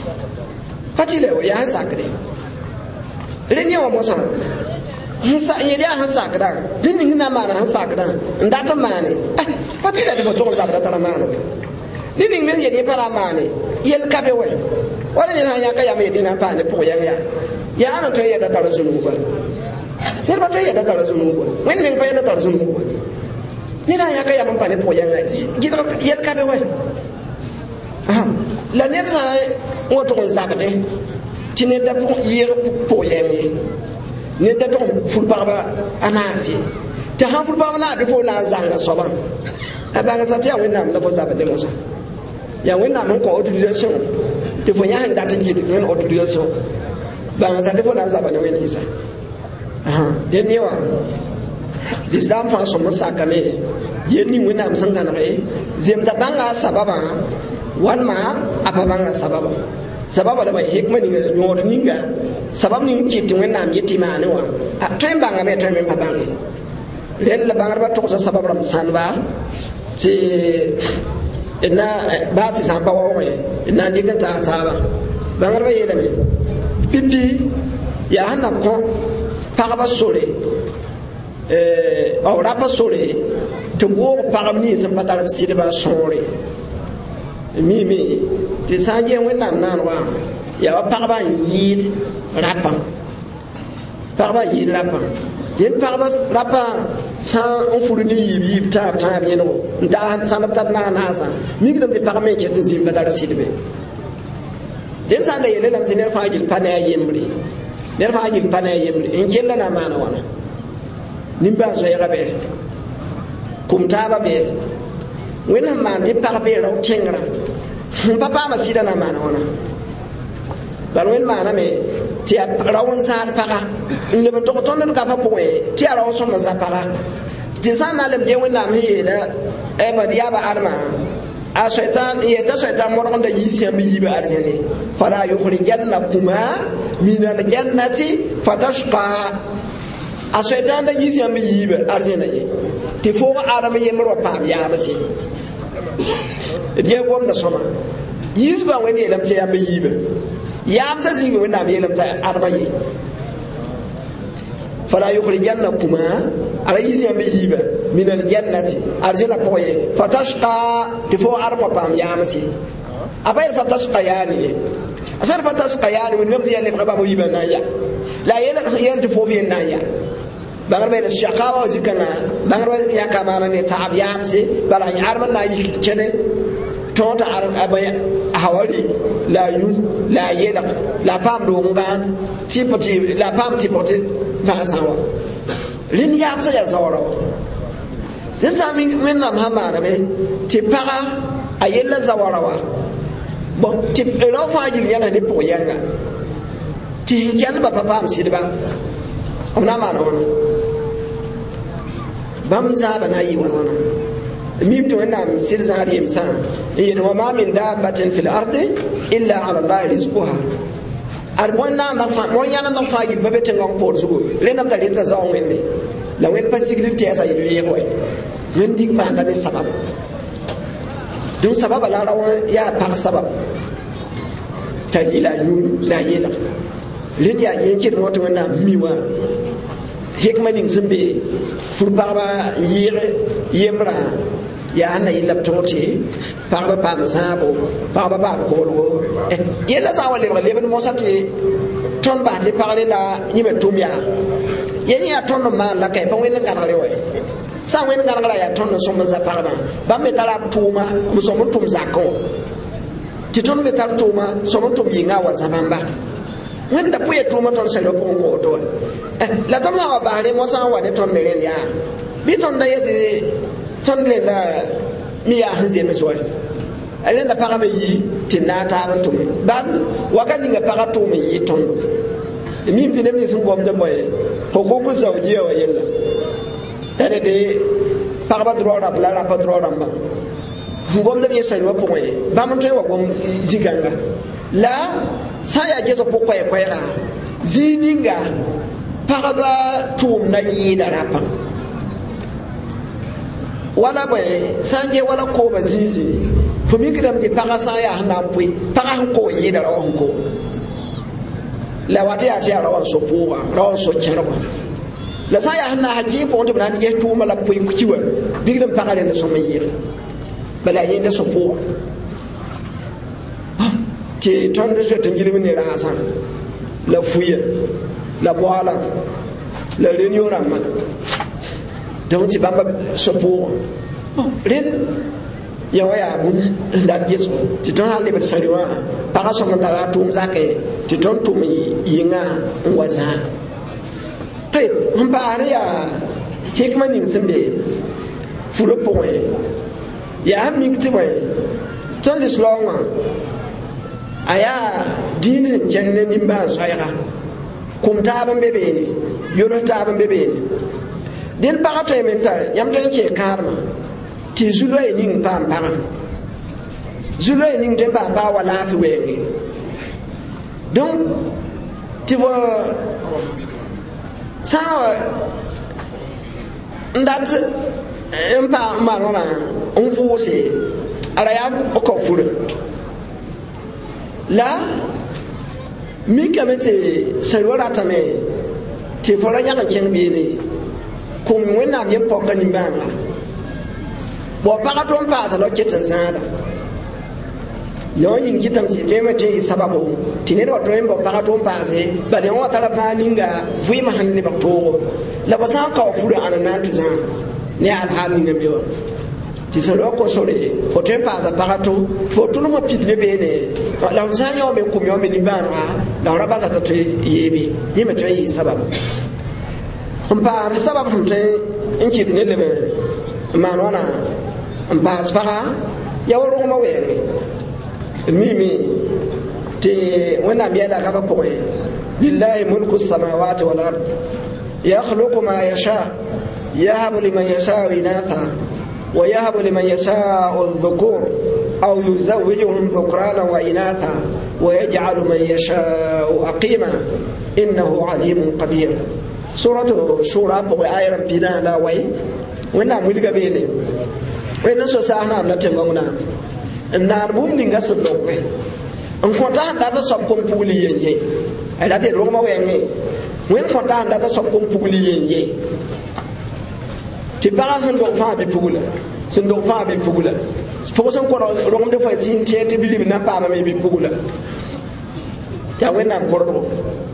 patile we ya han sakre renya wa mosa hansa ye ya han sakra din ngina ma han sakra ndata mane patile de foto ga bra tala mane ni ni men ye ni para mane yel kabe we wala ni hanya ka ya me dina pa ne po yang ya ya ana to ye da tara zunuba ni ba to ye da tara zunuba wen men pa ye da tara zunuba ni na ya ka ya man pa ne po yang ya gidra yel kabe we ah la ne sa o to zabade ti ne da po ye po yang ni da to ful barba anasi ta han ful barba na be fo la zanga so ba abanga sa ti ya wen nam da fo zabade mo sa ya wen nam ko autorisation te fo nya handa tan jidi men autorisation ba nga sa defo na zaba ne wen isa den ne wa l'islam fa so musakame yenni wina msanganare zemda banga sababa walma apabanga sababa sababa da bai hikma ni nyor ninga sabab ni kiti wina mi yetima ne wa atwen banga me twen me pabanga len la banga ba to sabab ram sanba ti ina ba si samba wa wa ina diga ta ta ba banga ba yele me pipi ya hana ko pagaba sore eh o rapa sore to wo pagam ni sem patar sidba sore mi mi ti sanje wena nan wa ya wa pagaba yid rapa pagaba yid rapa yen pagaba rapa sa on furu ni yibi ta ta mi no da san ta na na sa mi gidam ti pagame ke tin sim patar sidbe den sa da yele lam tiner fajil pana yemri der fajil pana yemri en kella na mana wana nimba so ya gabe kum taba be wena man di pa be raw tengra papa ma sida na mana wana bal wen mana me ti rawon sar para le ben to ton ka fa poe ti raw so ma zapara ti sana le je wena me yela e ba dia ba arma a shaitan yeta shaitan mo ronda yisi am yibe arjene fala yukhrijannakuma min aljannati fatashqa a shaitan da yisi am yibe arjene ti fo arama yemro pam ya basi je gom da soma yisba wani elam ce am yibe yam sa zinga wani am yelam ta arba yi fala yukhrijannakuma ala yisi am yibe min aljannati arjana poye fatashqa tifo arba pam yamsi abayr fatashqa yani asar fatashqa yani min namdi yalla baba mo yibana ya la yela yan tifo fi naya bangar bayna shaqawa zikana bangar ya kamana ne ta'ab yamsi bala yarman na yi kene tota arab abaya hawari la yu la yela la pam do ngan tipoti la pam tipoti ma sawa lin yamsa ya zawara den sami min nam hamana me ti para ayella zawarawa bo ti ro fajil yana de poyanga ti yalla ba papa am sidba ona mana ona bam za bana yi wana mim to wanda am sir zari imsa yin wa ma min dabbatin fil ardi illa ala allah rizquha arbonna na fa mo yana na fajil ba beten ngong por sugo rena ka reta za on wende la wen pa security asa yi ko wen dik ma na sabab dun sabab la rawa ya par sabab talila yun la yela lin ya yin kin wato wannan miwa hikmanin zumbe furba yire yemra ya na ilab tote parba pam sabo parba ba kolwo yela sa wale wale ben mosate ton ba te parle la yime tumya yeni ya ton ma la kay pa wen ngara lewe sa wen ngara ya ton so ma za parba ba me tala tuma muso mun tum zako ti ton me tar tuma so mun tum yinga wa zabamba wanda puye tuma ton se lo pongo to eh la ton wa ba re mo sa wa ne ton meren ya bi ton da yede ton le da mi ya hanze me so ale da para me yi tinata ban tum ban wa kan ni ga para to me yi ton mi ti ne mi sun bom da boye ko ko ku zawjiya wa yalla ene de parba droit la la pa droit ba ngom da mi sai wa poe ba mun to wa gom ziganga la saya jeto pokwa e kwera zininga paraba tum na yi da rapa wala boy sanje wala ko ba zizi fumi kidam ti para saya hana pui para ko yi da rawan ko la wata ya ti rawan so powa rawan so kyarwa la saya hana haji po ndo nan ye tuma la pui kuciwa bigidam para ne so me yi bala yi da so powa ti ton de so tanjiri ni rasa la fuya la boala la réunion ramma donc ti bamba so pour ren ya waya bun da yeso ti ton hande be sariwa para so man dara tum zake ti ton tum yinga ngwaza hey on ba ya hikman ning sembe furo point ya mi kiti boy ton dis longa aya dinin janne min ba sayra kum ta ban bebe ne yolo taban bebe ni den paga to menta yam tan ke karma ti zulo e ning pam paga zulo e ning den ba ba wala fi wengi donc ti vo sa ndat en pa marona on fose ara ya ko fure la mi kamete salwara tame ti fora nya kan bi ni ko mi wena mi pokka ni banga bo paga ton pa sa lo ketan zada yo yin kitam ci kema te sababu tinere wato en bo paga ton pa se ba de wata la baninga vui ma hanni ba to la ba sa ka fure anana tu zan ne al hali ne biwa ti so lo ko so le fo te pa sa paga to fo to no ma pit ne be ne la unsa yo me ko mi o me ni banga la ra ba sa to yebe ni me to yi sababu on pa sababu tum te in kit ne le be manwana on pa spara ya wo ma were mimi te wana miada kama poe lillahi mulku samawati wal ard yakhluqu ma yasha yahabu liman yasha inatha wa yahabu liman yasha adh-dhukur aw yuzawwijuhum dhukrana wa inatha wa yaj'alu man yasha aqima innahu alimun qadir suratu shura poe ayran pina la way wana mulga bene wana so sana na tengona naan bum ninga so dokwe on konta handa ta sob kom puli yenye ay date ro ma wenge wen konta handa ta sob kom puli yenye ti bara sun do fa bi pugula sun do fa bi pugula pour son ko ro ngam de fa tin tiete bi na pa ma bi pugula ya wen na ko ro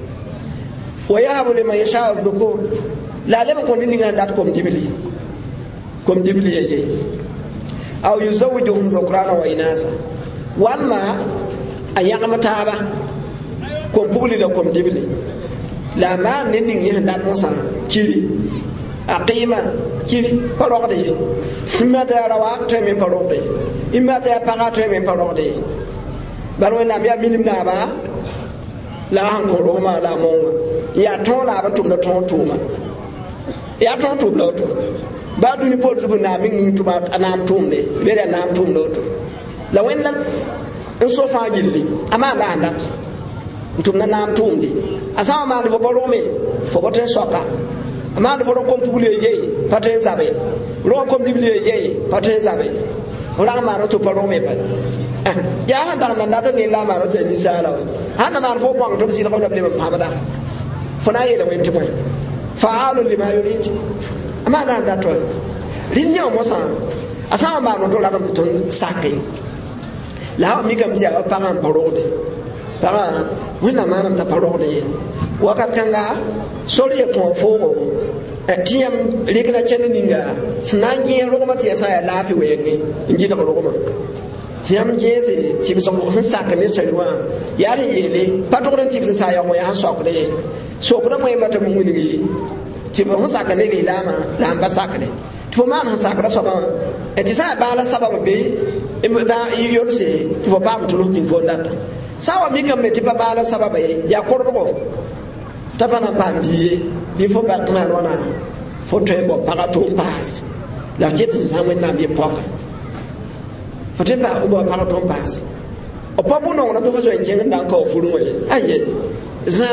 wa yahabu liman yasha adh-dhukur la lem ko ninga ndat kom dibili kom dibili yenye aw yuzawwijuhum dhukrana wa inasa walma ayama taba kom pugli da kom dibli la ma nening yi ndat musa kili aqima kili parode imata rawa to men parode imata paga to men parode baro na biya minim na ba la hango roma la monga ya ton la ba tum na ton tuma ya ton tum la to ba duni pot su na min ni tuba anam tumne be da nam tum do to la wenna en so fa jilli ama la andat tum na nam tumde asama ma do boro me fo boten soka ama do ko pugule ye paten zabe ro ko dibli ye paten zabe ora ma ro to boro me ba ya han da na da ni la ma ro te ni sala han na fo ko to si la ko da ble ma ba fo na ye da wen timoy fa'alu lima yurid ama na da to rinya mo sa asama ma no to la dum ton sakin la mi kam sia pa ngam parode para wina ma nam ta parode wakat kanga sori ko fo atiam likna chen ninga snangi ro ma tia sa ya la fi we ni inji da ro ma tiam jese ti so ko sakin ne serwa ya ri yele patokon ti sa ya mo ya so ko de so ko mo ma ta mo ni ti ba musaka ne lama la ba sakane to man ha sakara so ba e ti sa ba la sababa be e da yol se to ba mu tulu ni fondata sawa mi kam ti ba ba la sababa ya kordo ta bana ba biye bi fo ba ma wana foto e bo para to pass la kete sa mo na bi poka foto ba o bo para to pass o pa bu no na do so en jenga na ko furu we aye za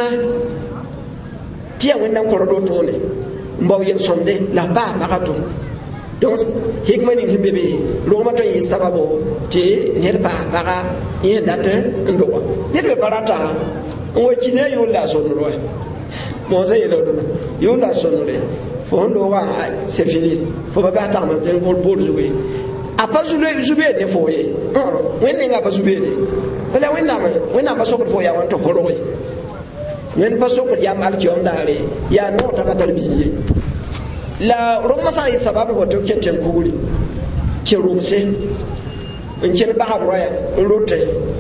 tia wenda kordo to ne mbaw yen sonde la ba parato donc hikmani hibebe roma to yi sababu te ne ba para yen date ndo ne be parata o kine yo la sonro mo se yelo do yo la sonre fo ndo wa c'est fini fo ba ta ma ten bol bol jouer a pas jouer jouer ne fo ye wen nga ba jouer ne wala wen na wen na ba so ko fo ya wan to ko roy wen pa so ko yam al kiom dare ya no ta batal biye la roma sa sababu ko to kenten kuguri ke rumse in ken ba roya rote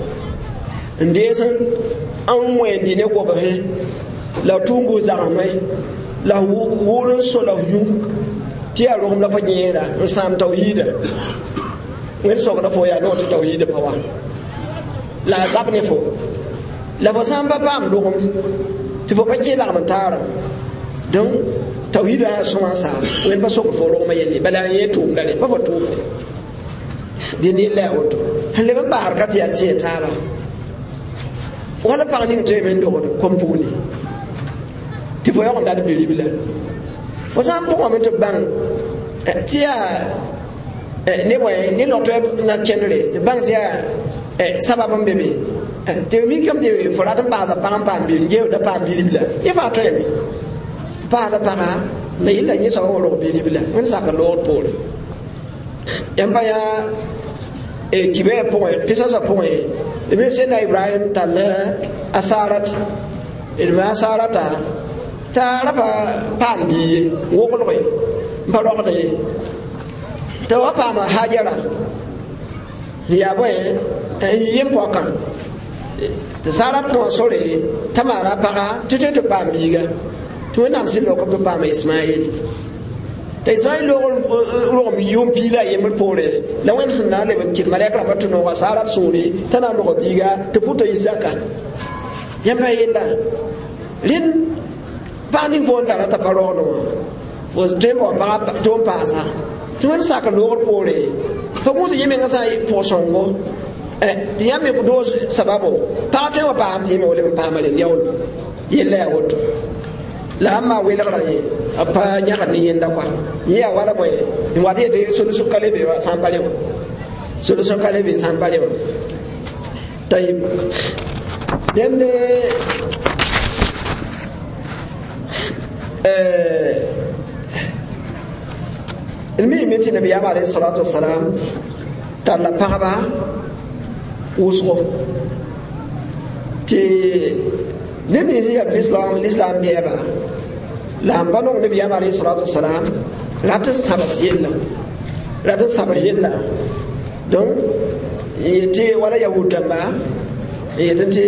ndesan an wendi ne ko ba he la tungu za amai la wurin so la yu ti a rom la fa nyera nsam tawhida wen so ko da fo ya no to tawhida pawa la zabne fo la bo samba pam dogum ti fo bakke la man tara donc tawhida sõma sa wen ba sok fo ro ma yeli bala ye tum dale ba fo tum dini la woto halle ba bar ka ti ati ta ba wala pa ni te men do ko puni ti fo yo on dal bi libla fo sa po ma to bang ti ya ne boy ni lo to na kenre de bang ti ya sababam bebe te mi kam de fo la tan ba za pam pam bi nge da pam bi libla e fa to mi pa da pa na illa ni so ro bi libla mun sa ka lo po yamba ya e kibe po pisa sa po e be se na Ibrahim talla asarat il ma asarata ta ra pa pam bi wo ko lo ba ro ko de ta wa pa ma hajara ya boy yim po kan ta sara to sore tamara paga tete to pambiga to nam sin lo ko to pam Ismail ta Ismail lo lo mi yum pila yim pore la wen na le ben kit malaka ma to no wa sara sore tana no biga to puto Isaka yamba yenda lin paning fon ta ta paro no fo tempo pa to pa sa to wen sa ka lo pore to mo yime ngasa po songo eh yame ko do sababu ta te wa pa ti me wole pa male yaw yella woto la ma wele ra ye apa nya ka ni yenda kwa ya wala boy ni wadi de solu su kale be wa sampale wa solu su kale be sampale wa tay dende eh ilmi meti nabi alayhi salatu wassalam talla pagaba usgo ti nabi ya islam l'islam biaba la mbano nabi alayhi salatu wassalam rata sabasiyella rata sabayella donc yete wala yahudama yete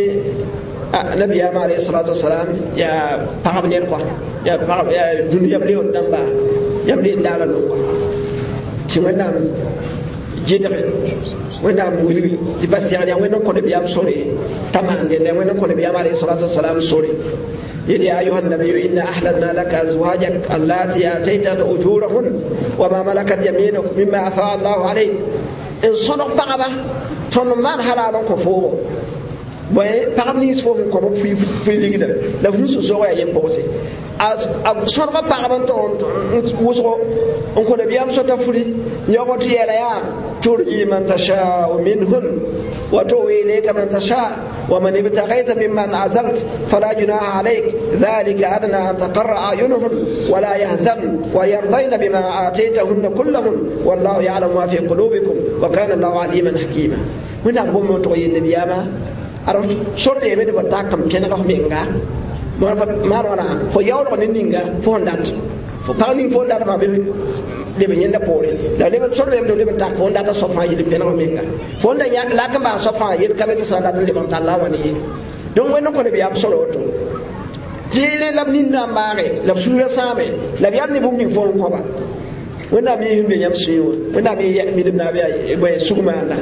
nabi alayhi salatu wassalam ya pagabner quoi ya pagab ya dunya bliot damba yam li dala no ko ti wendam jidere wendam wili ti basiya ya wendam ko de biyam sori tamande ne wendam ko de biyam alayhi salatu wassalam sori yidi ayuha an-nabiy inna ahlalna laka azwajak allati atayta ujurahun wa ma malakat yaminuka mimma afa Allah alayk in sadaq bagaba ton man halalan ko fo boy pagam ni fo ko fi fi ligida la fu so so ya yem bose as ab sorba pagam ton wuso on ko de biam so ta furi yogo ti yela ya turji man tasha minhun wa tuwi ilayka man tasha wa man ibtaghaita mimman azamt fala junaha alayk dhalika adna an taqarra ayunuhum wa la yahzan wa yardayna bima ataytahunna kullahum wallahu ya'lamu ma fi qulubikum wa kana Allahu aliman hakima wanda bomo to yin nabiyama aro sorbe be de bata kam ken ga menga mo fa marona fo yawlo ni ninga fo ndat fo parling fo ndat ma be de be nyenda pore la le sorbe be de bata fo ndat so fa yi de ken ga menga fo nda ya la ka ba so fa yi ka be to sa ndat de bam talla wani donc weno ko de bi am solo to jile lam ninna mare la sura same la bi am ni bum ni fo ko ba wenda mi himbe nyam siwo wenda mi mi de na be ay boy sugma anda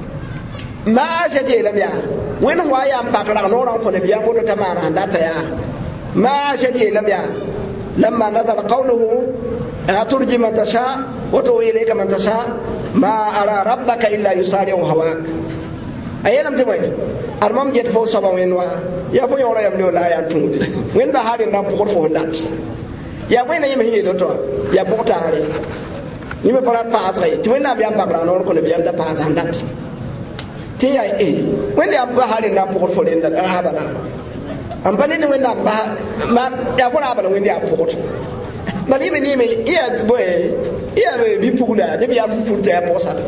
ma shati lam ya wen wa ya pakra no ran ko ne biya modo tamara ndata ya ma shati lam ya lamma nadala qawluhu aturji man tasha wa tuwi ilayka man tasha ma ara rabbaka illa yusari'u hawak ayelam te boy armam jet fo saba wen wa ya fo yoro yam do la ya tunde wen ba hadin na pokor fo ndat ya wen na yim hingi do to ya boktaare ni me parat paas ray to wen na biya pakra no ko ne biya da paas ndat ti ya e wende abba halin na pokor fo den da habala am bane ne wende abba ma ya fo habala wende abba pokor bali be ni me iya boy iya bi pugula de bi am furta ya posa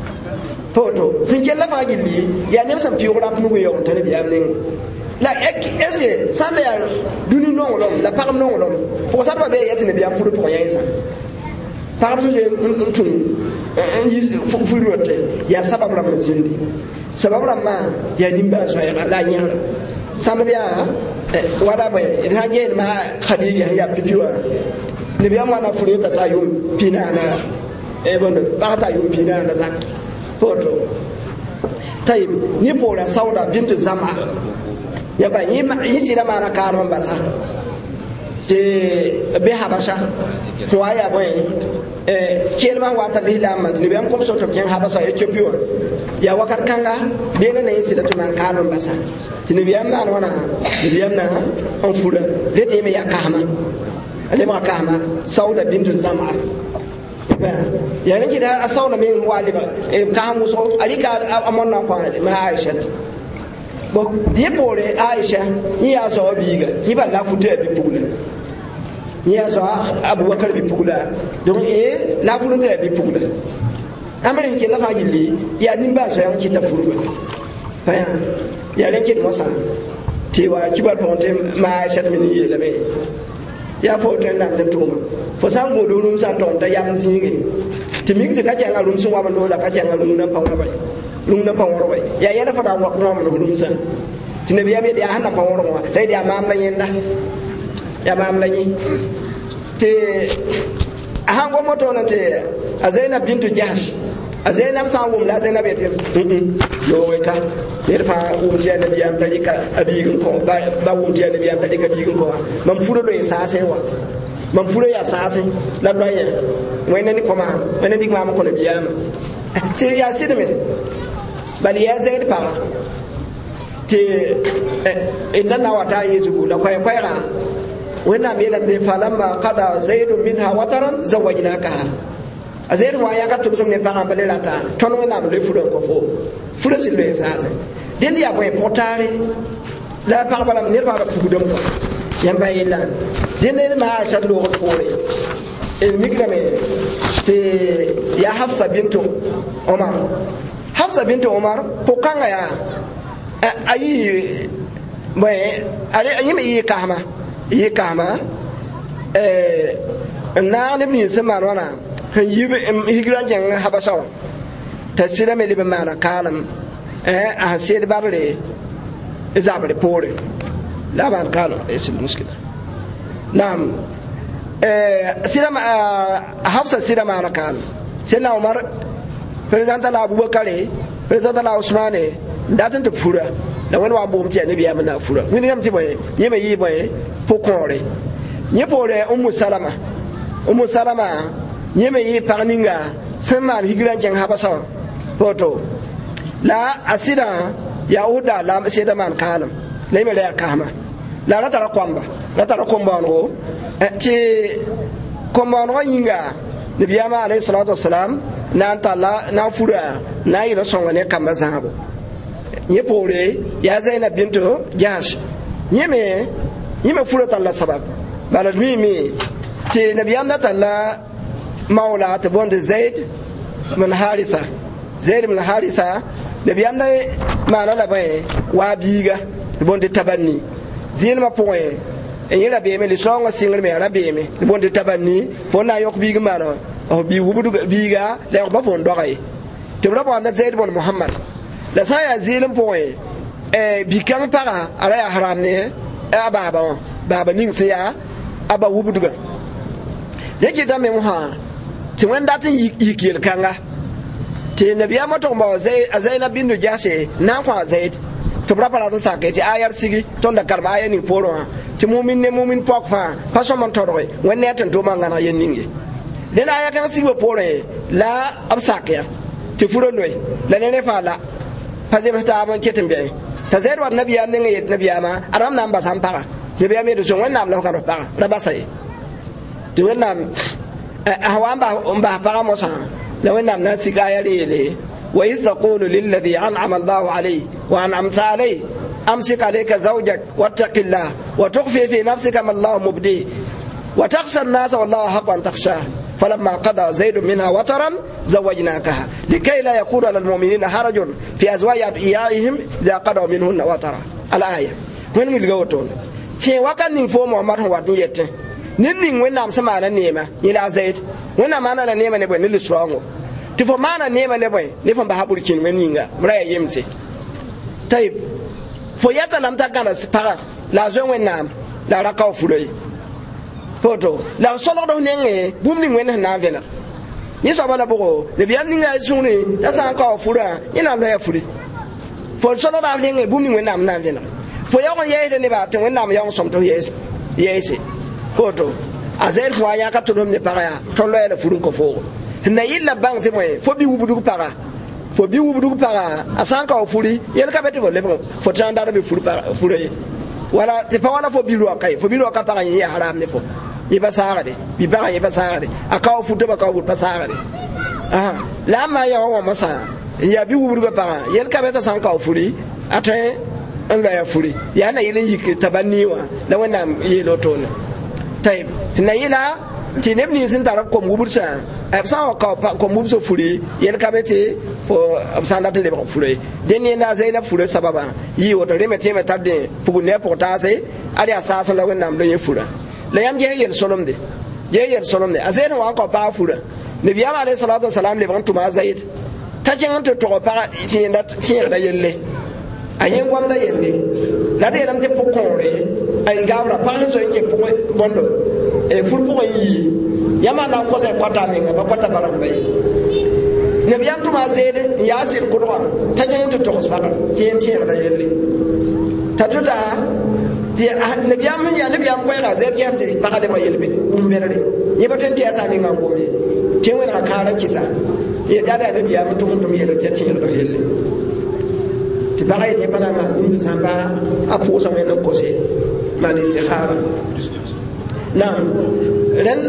poto tin kella fa gilli ya ne sam piyo rap nugo yo to ne bi am ning la ek ese sanda ya dunu no ngolom la pagam no ngolom posa ba be yati ne bi am furu to yansa pagam so je tun furuote ya sababu la mazindi sababu la ma ya nimba so ya la nyara sababu ya wada boy ida je ma khadija ya bidiwa ne biya mana furuota ta yum pinana e bono ba ta yum pinana zak poto tayib ni pola sauda bintu zama ya ba yi yi sila mana karon basa te be habasha waya boy eh kelma wata lilama ni bam kom soto ken habasha Ethiopia ya wakar kanga bena ne sida to man kanon basa tini biyam na wana biyam na on fura lete me yakama ale ma kama sauda bintu zam'a ya ne gida asauna min waliba e kamu so alika amonna kwa ma Aisha bo yepore Aisha ni ya so biga ni ba la futa bi pugula ni ya so Abubakar bi pugula donc e la futa bi pugula amrin ke la fa gilli ya nin ba so ya ki ta furu fa ya ya len ki mosa tewa kibar ponte ma Aisha min yi la be ya fo tan na ta tuma fo san go do rum san ton ta yam singi timing se ka janga rum so wa ba do la ka janga rum na pa wa bai rum na pa wa bai ya ya fa da wa ko ma rum san tinabi ya me dia hanna pa wa wa dai dia mam la yenda ya mam la yi te ahango moto na te Zainab bintu Jahsh Zainab sa wum la Zainab ya te yo we ka yerfa wuti annabi am talika abigin ko ba ba wuti annabi am talika abigin ko man furo do sase wa man furo ya sase la loya wayna ni ko ma wayna dig ma ko nabi am te ya sidme bali ya zaid pa te inna na wata yezu la kwai kwai ra wayna me la me falamma qada zaid minha wataran zawajnaka azer wa ya ka tumsum ne pa ngambale lata tono na le furo ko fo furo silbe sase den ya boy potare la pa bala ne fa ko dum ko yamba illa den ne ma sha lo ko pore el migrame te ya Hafsa bintu Umar Hafsa bintu Umar ko kanga ya ayi boy ale ayi mi kahma yi kahma eh na ne bi sama wana yibe higran jang habasha ta sira me libe mana kalam eh a sir barle izabale pore la ban kalam es muskila nam eh sira ma Hafsa sira mana kalam sina Umar president la Abubakar president la Usman datan ta fura da wani wa bom ti annabi ya mana fura wani yam ti boye yeme yi boye pokore nye pore ummu salama ummu salama nyeme yi parninga sema higran jeng habasa poto la asida yahuda la seda man kalam le me le kama la rata kwamba rata kwamba ngo ti kwamba ngo yinga nabiyama alayhi salatu wassalam na tala na fura na yi songa ne kamba zabo nye pore ya Zainab bintu Jahsh nyeme nyeme fura tala sabab bala mimi ti nabiyama tala مولى تبوند زيد من حارثة زيد من حارثة نبي أمنا ما نلا بيه وابيغا تبوند تبني زين ما بوين إن يلا بيه من لسوان سينغل مي ربيه مي تبوند تبني فونا يوك بيغا مانا أو بيوبدو بيغا لا يوك بفون دوغاي تبلا بوند زيد بن محمد لا سايا زين بوين بيكان بارا على حرام نه أبابا بابا نين سيا أبا وبدوغا لكي دامي مها ti wanda tin yikir kanga ti nabiya mato ba zai Zainab bintu Jahsh na kwa Zaid to brapara ta sake ti ayar sigi ton da karba ayani poro ti mu'min ne mu'min pok fa paso man toroy wonne tan to mangana yenninge den aya kan sigi poro la absake ti furo loy la ne fa la paze ta ban ketin be ta Zaid wa nabiya ne ngi nabiya ma aram nan ba san para nabiya me do so wonna am la ka do para la basay ti wonna أهوان بها براموسا لو إننا ناسك آية ليه وإذ تقول للذي أنعم الله عليه وأنعمت عليه أمسك عليك زوجك واتق الله وتخفي في نفسك ما الله مبديه وتخشى الناس والله حق أن تخشاه فلما قضى زيد منها وترا زوجناكها لكي لا يكون على المؤمنين حرج في أزواج أدعيائهم إذا قضوا منهن وترا الآية وين الجوتون شيء وكان نفهم عمره ودنيته ninning wennam sama na nema ila zaid wennam ana na nema ne boy ni strongo tifo mana nema ne boy ni fo ba haburkin wenninga mraya yemse tayib fo yata lam ta kana para la zo wennam la raka fuloi poto la solo do nenge bumni wenna na vena ni so bala bogo ne biam ninga suni ta san ka fura ina lo ya furi fo solo da nenge bumni wennam na vena fo yawo yede ne ba te wennam yawo som to yes yes foto azel fo aya ka tolom ne para ton lo ele furu ko fo na yilla bang te moy fo bi wubudu para fo bi wubudu para asan ka furi yel ka beti fo le fo tanda be furu para fure wala te pa wala fo bi lo kai fo bi lo ka para yi haram ne fo yi basara de bi bara yi basara de aka fo to ba ka fo basara de ah la ma ya wa masa ya bi wubudu para yel ka beti san ka furi ate an la ya furi ya na yilin yi tabanniwa la wannan yelo to ne tay na yila ti nebni sin tarab ko mubursa absa ko ko mubso furi yel kabete fo absa ndate le furi den ni na zainab furi sababa yi woto remete me tabde pugu ne portase ali asasa la wannan do yefura la yam je yel solomde je yel solomde azena wa ko pa fura nabi alayhi salatu wassalam le ban tuma zaid ta jeng to to pa ti ndat ti da yelle ayen gwamda yelle la de lam te pokore ay gawra pa so yake bondo e furpo yi yama na ko se kwata me ga kwata baram bay ne biam tuma zede yasir qur'an ta jeng to to sbaka tien tien da yelle ta tuta ti ne biam ya ne biam ko ga zede yam te baka de ma yelbe um berade ye baten ti asa ni ngam me ti wona ka ra kisa ye dada ne biam tum tum yele ti tien do yelle ti baka ye bana ma indi samba apu so me no ko se mani istikhara nam ren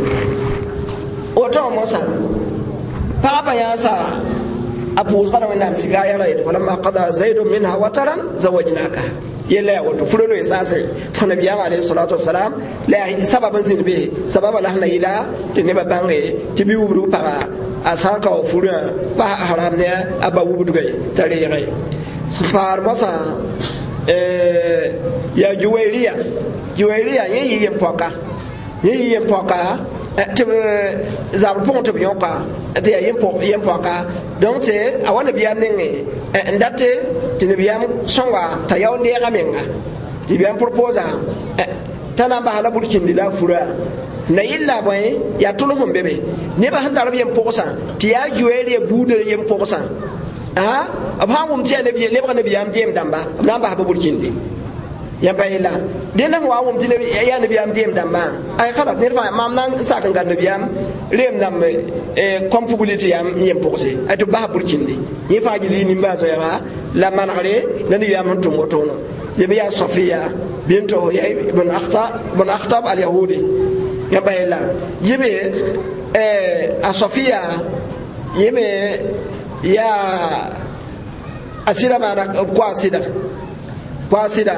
oto mosa papa ya sa apu so bana nam siga ya rai falamma qada zaidun minha wataran zawajnaka yalla ya wato fulo ya sase to nabi ya alayhi salatu wassalam la sababan zinbe sababa la ila de ne babange tibi wubru para asaka o fura pa haram ne aba wubru gay tare gai safar mosa eh ya juweliya juweliya yi yin poka yi yin poka te za pon to bionka te yin poka yin poka donc c'est awana biam nenge ndate te biam songa ta yaw ne gamenga ti biam proposa tana ba hala burkin dila fura na illa boy ya tulu hon bebe ne ba han tarbiyan posa ti ya juweliya bude yin posa ah abha mum ti ne biye ne ba ne biam jem damba na ba ba burkin di ya bayila dena wa wum tile ya nabi am dem damba ay khala ne fa mam nan sa kan ga nabi am rem nam e compuguliti yam yem pokse ay to ba burkindi ni fa ji ni mba zo ya la manare nan yam to motono ye ya sofia binto ya ibn akhta ibn akhtab al yahudi ya bayila yebe e a sofia yebe ya asira mana kwa sida kwa sida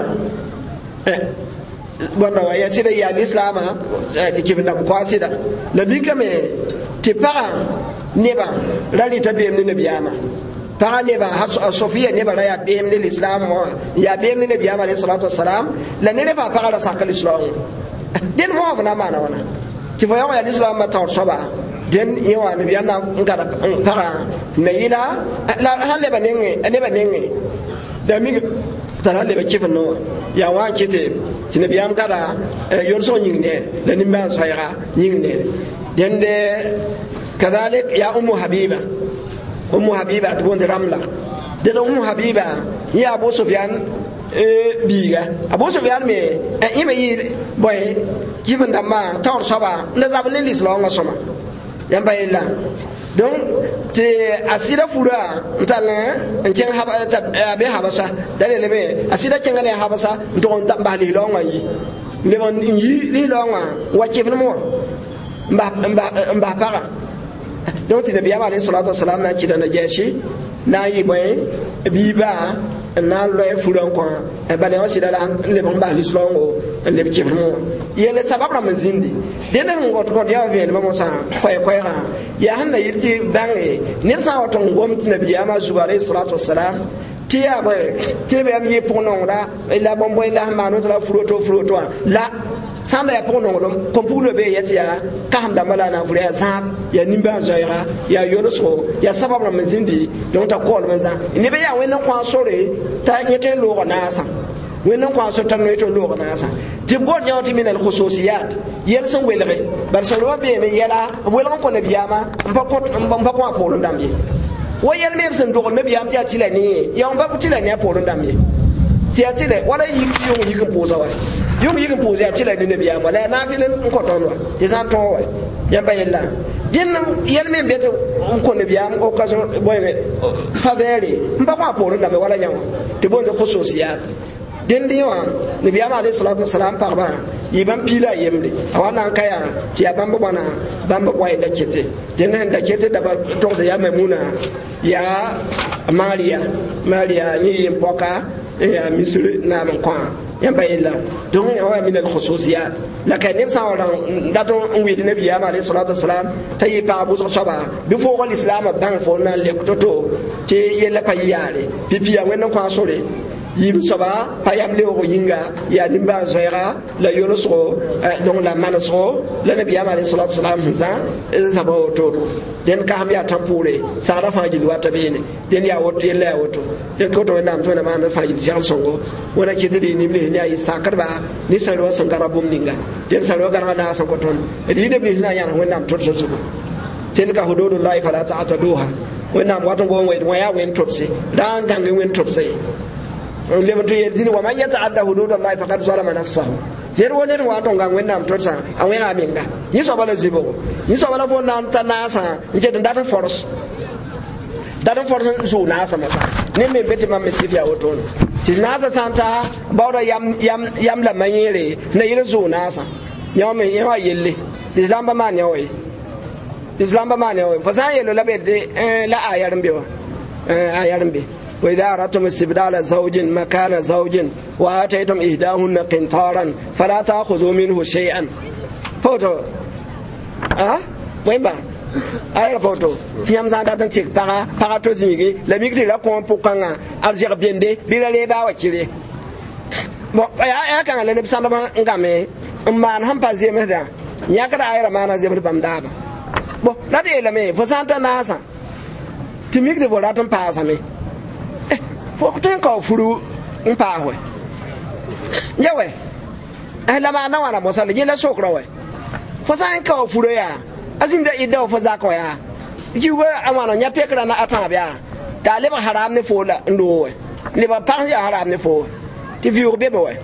wanda wa ya sida ya islama ti kibna kwa sida nabi kame ti para neba rali tabem ni nabiyama para neba sofia neba ya bem ni islam ya bem ni nabiyama alayhi salatu wassalam la ne fa para sakal islam den mo na mana wana ti fa ya islam ma taw soba den yawa nabiyama ngara para nayila la halle banenge ne banenge da mi tara le kifin no ya wa kite tinabi am kada yorso nyingne la nimba sayra nyingne dende kadhalik ya ummu habiba ummu habiba tubonde ramla de ummu habiba ya abu sufyan e biga abu sufyan me e me yi boy kifin damma tawr soba nda zabne lislo ngasoma yamba illa donc te asida fura ntana nken haba be habasa dale lebe asida kengale habasa ndon tamba li longa yi le mon yi li longa wa kefno mo mba mba mba para donc te nabi alayhi salatu wassalam na kida na jeshi na yi boy biba na lo e fura ko e bale o sida la le bon ba li longo le kefno mo yele sababra mazindi denen ngot ko dia vele mo sa koy koy ra ya hanna yiti bangi nir sa wato ngomti nabi ama zubare salatu wassalam tiya ba tibe am yi pono da ila bombo ila manu la fruto fruto la sanda ya pono dum kompulo be yatia ka hamda mala na fure ya sab ya nimba zaira ya yonoso ya sababra mazindi don ta kol manza ne be ya wena kwa sore ta nyete lo na sa wena kwa so tan no to lo na sa ti god nyawti min al khususiyat yel son welre bar so lo be me yela welon ko nabiyama mbako mbako apolo ndambi wo yel me sen do nabiyam ti atila ni ya mbako tila ni apolo ndambi ti atile wala yik yung yik poza wa yung yik poza atile ni nabiya wala na filin ko tonwa ti san to wa yamba yella yen yen men beto ko nabiya ko kaso boy faveri mba kwa polo na wala nyawo ti bonde khususiyat den diwa nabiya alayhi salatu wassalam parba yiban pila yemle awana kaya ti abamba bana bamba boy da kete den da kete da to ya memuna ya maria maria ni mpoka ya misri na mkwa yamba illa don ya wa min al khususiyat la kay nem sa wala dato wi de nabi alayhi salatu wassalam tayi pa bu so soba bi fo ko islam ban fo na le toto te yela pa yare pipi ya wen ko sore yim soba payam le o yinga ya nimba zoira la yonosro donc la manasro la nabi alayhi salatu wassalam za za ba oto den ka ham ya tampure sa da faji wata bene den ya woto yella ya woto den ko to ndam to na man faji sial songo wona ke de ni ble ni ay sakar ba ni sa ro son garabum ninga den sa ro garaba na sa ko ton e di de bi na ya na wona to to so tilka hududullahi fala ta'taduha wona wato go we wa ya wen topse dan gange wen topse lema to yedini wa man yata'adda hududallahi faqad zalama nafsahu yer wonen wa to ngang wennam to sa awena minga yi so bala zibo yi so bala fon nan tanasa nje ndata force data force so nasa masa ne me beti ma mesifiya woto ti nasa santa bawda yam yam yam la mayere na yire so nasa nyame yawa yelle islam ba man yawe islam ba man yawe fa sa yelo la be de la ayarin bewa ayarin be وإذا أردتم استبدال زوج مكان زوج وآتيتم إهداهن قنطارا فلا تأخذوا منه شيئا فوتو أه وين با أي فوتو تيام زادا تنتيك بقى بقى توزيني لم يقدر لكم بوكانا أرجع بيندي بلا ليبا وكيري bo ya kan le nebsan ba ngame man ham pa zeme da nya kada ayra mana zeme bam daba bo na de le me fo santa nasa timik de volatan pa same fo kuten ko furu mpa hwe nyewe eh la ma na wana mosale nyela sokro we fo san ko furu ya azinda ida fo za ko ya jiwe amana nya pekra na atabia da le haram ne fo la ndo we le ba par ya haram ne fo ti viur bebe we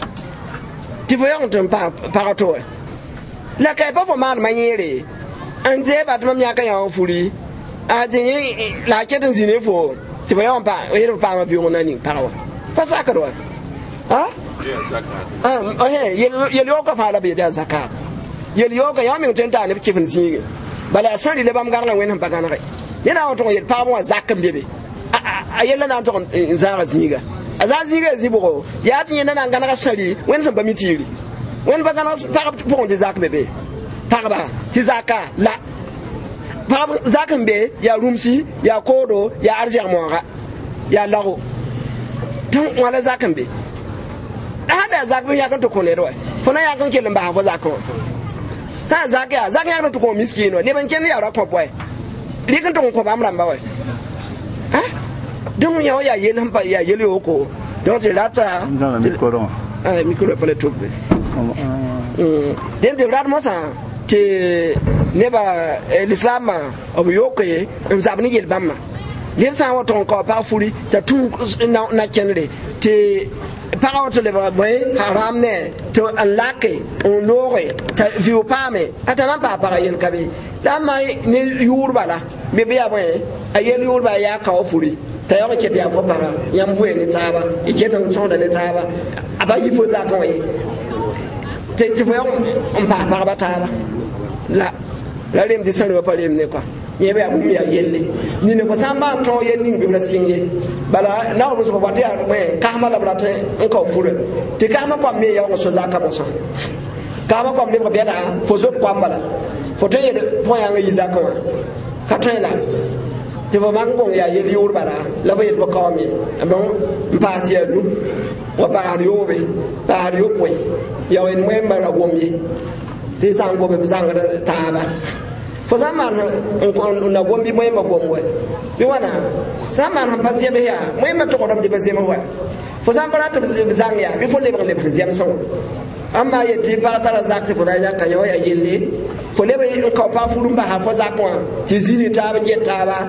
ti fo yon tum pa parato we la kay pa fo man manyere ande ba dum nya kan ya furi a de la ke den zine fo ti bayan pa yero pa ma biyo nani parawa pa sakaro ha ya zakat ah eh yelo yelo ka fa la bi da zakat yelo ka ya min tenta ne kifin singe bala asari le bam garla wen pa kana kai yana wato yel pa mo zakam bebe a yella na to zara zinga azan zinga zibo ya tin yana nan gana sari wen san ba mitiri wen ba kana pa po je zak bebe pa ba ti zaka la pa zakan be ya rumsi ya kodo ya arjar monga ya lago don wala zakan be hada zakbi ya kan to kone do fona ya kan kelin ba hafa zakon sa zakya zakya kan to ko miskino ne ban ken ya ra ko boy ri kan to ko ba amran ba wai ha don ya ya yelin ba ya yeli oko don je lata mikoro ah mikoro pale to be den de rat mosa te neba l'islam obu yoke nzabni yel bamma yel sa waton ko pa furi ta tun na na kenre te para wato le boy haram ne to alake on lore ta viu pame atana pa para yel kabe la mai ne yurbala be be ya boy ayel yurba ya ka furi ta yo ke dia fo para yam fu ni taba iketa nson da ne taba aba yifo za ka we te te fo on pa para bataba la la rem di sanu pa rem ne kwa nyebe abum ya yelle ni ne ko samba to yenni be la singe bala na o so ba te me ka ma la brate en ko fure te ka ma kwa me ya o so zaka bo so ka ma kwa me ko be da fo zo kwa mbala fo te ye po ya ngi zaka wa ka te la te bo man ko ya yeli ur bala la ba ye fo ka mi amon mpa ti enu wa ba ri o be ba ri o po ya en we mbala gomye te sango be sanga taaba fo zaman on na gombi moy ma gomwe bi wana zaman han passe be ya moy ma to kodam di passe ma wa fo zaman to bizang ya bi fo le le passe so amma ye ti para tara zakte fo da ya ka yo ya yelle fo le be ko pa fulumba ha fo zakwa ti zini taaba je taaba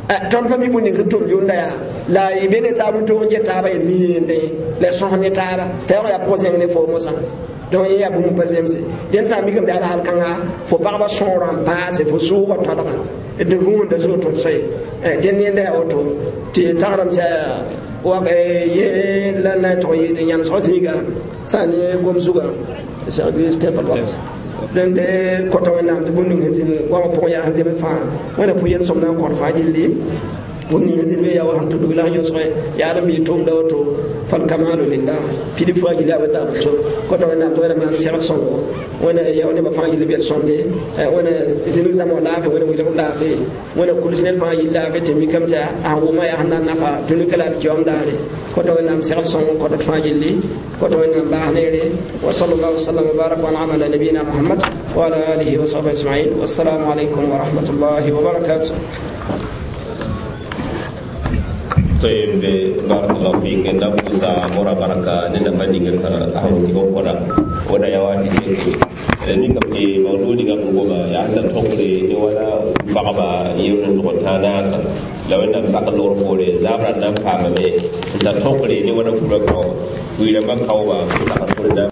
tõnd pa mi bõe ning tʋm yʋnda yaa la y be ne taab n tʋg n get taaba ye miinde la sõs ne taaba t'a yaoog yaa pʋg zẽng ne fo mosã donc yẽ yaa bũmb pa zemse dẽnd sã n mikame yaa hal kãnga fo pagba sõorã n paase fo sʋʋga tõdga d rũunda zoog tʋdsa ye dẽnd yẽnda yaa woto tɩ tagrame sã wak ye la na tʋg yɩɩd n yãmsg zĩiga sã ne gom zugã service kɛfa wat den de kota wẽnnaam tɩ bũmb ning sẽn wãng pʋgẽ yaa sẽn zems fãa wẽna pʋ yel sõmda n kõr fãa gilli bũmb ning sẽn be yaa wa sẽn tʋdg la sẽn yõsgẽ yaad n bɩ tʋʋmda woto falkamalu lillah pidi fãa gilli a wẽnnaam to kota wẽnnaam tɩ wẽna maan segd sõngo wẽna ya nebã fãa gilli bel sõmde wẽna zĩnig zãma laafɩ wẽna wilg laafɩ wẽna kuls ned fãa gill laafɩ tɩ mikame tɩ a wʋma yaa sẽn na n nafa dũnika la d kiom daare kota wẽnnaam segd sõngo n kota d fãa gilli kota wẽnnaam baas neere wa sallallahu wasallam wa baraka wa an'ama ala nabiyina muhammad wa ala alihi wa sahbihi ajma'in wassalamu alaikum wa rahmatullahi wa barakatuh. طيب بارك الله فيك نبوسا مورا بركة نتفادي كذا أهون كيوم كذا ودا يواتي سيكي ni kam ke mawdudi ga ko ba ya ta tokre ni wala baba yewon ko tana sa la wanda ba ka lor fore zabra nan fa ba me ta tokre ni wala ko ko wi da ba ka ba ta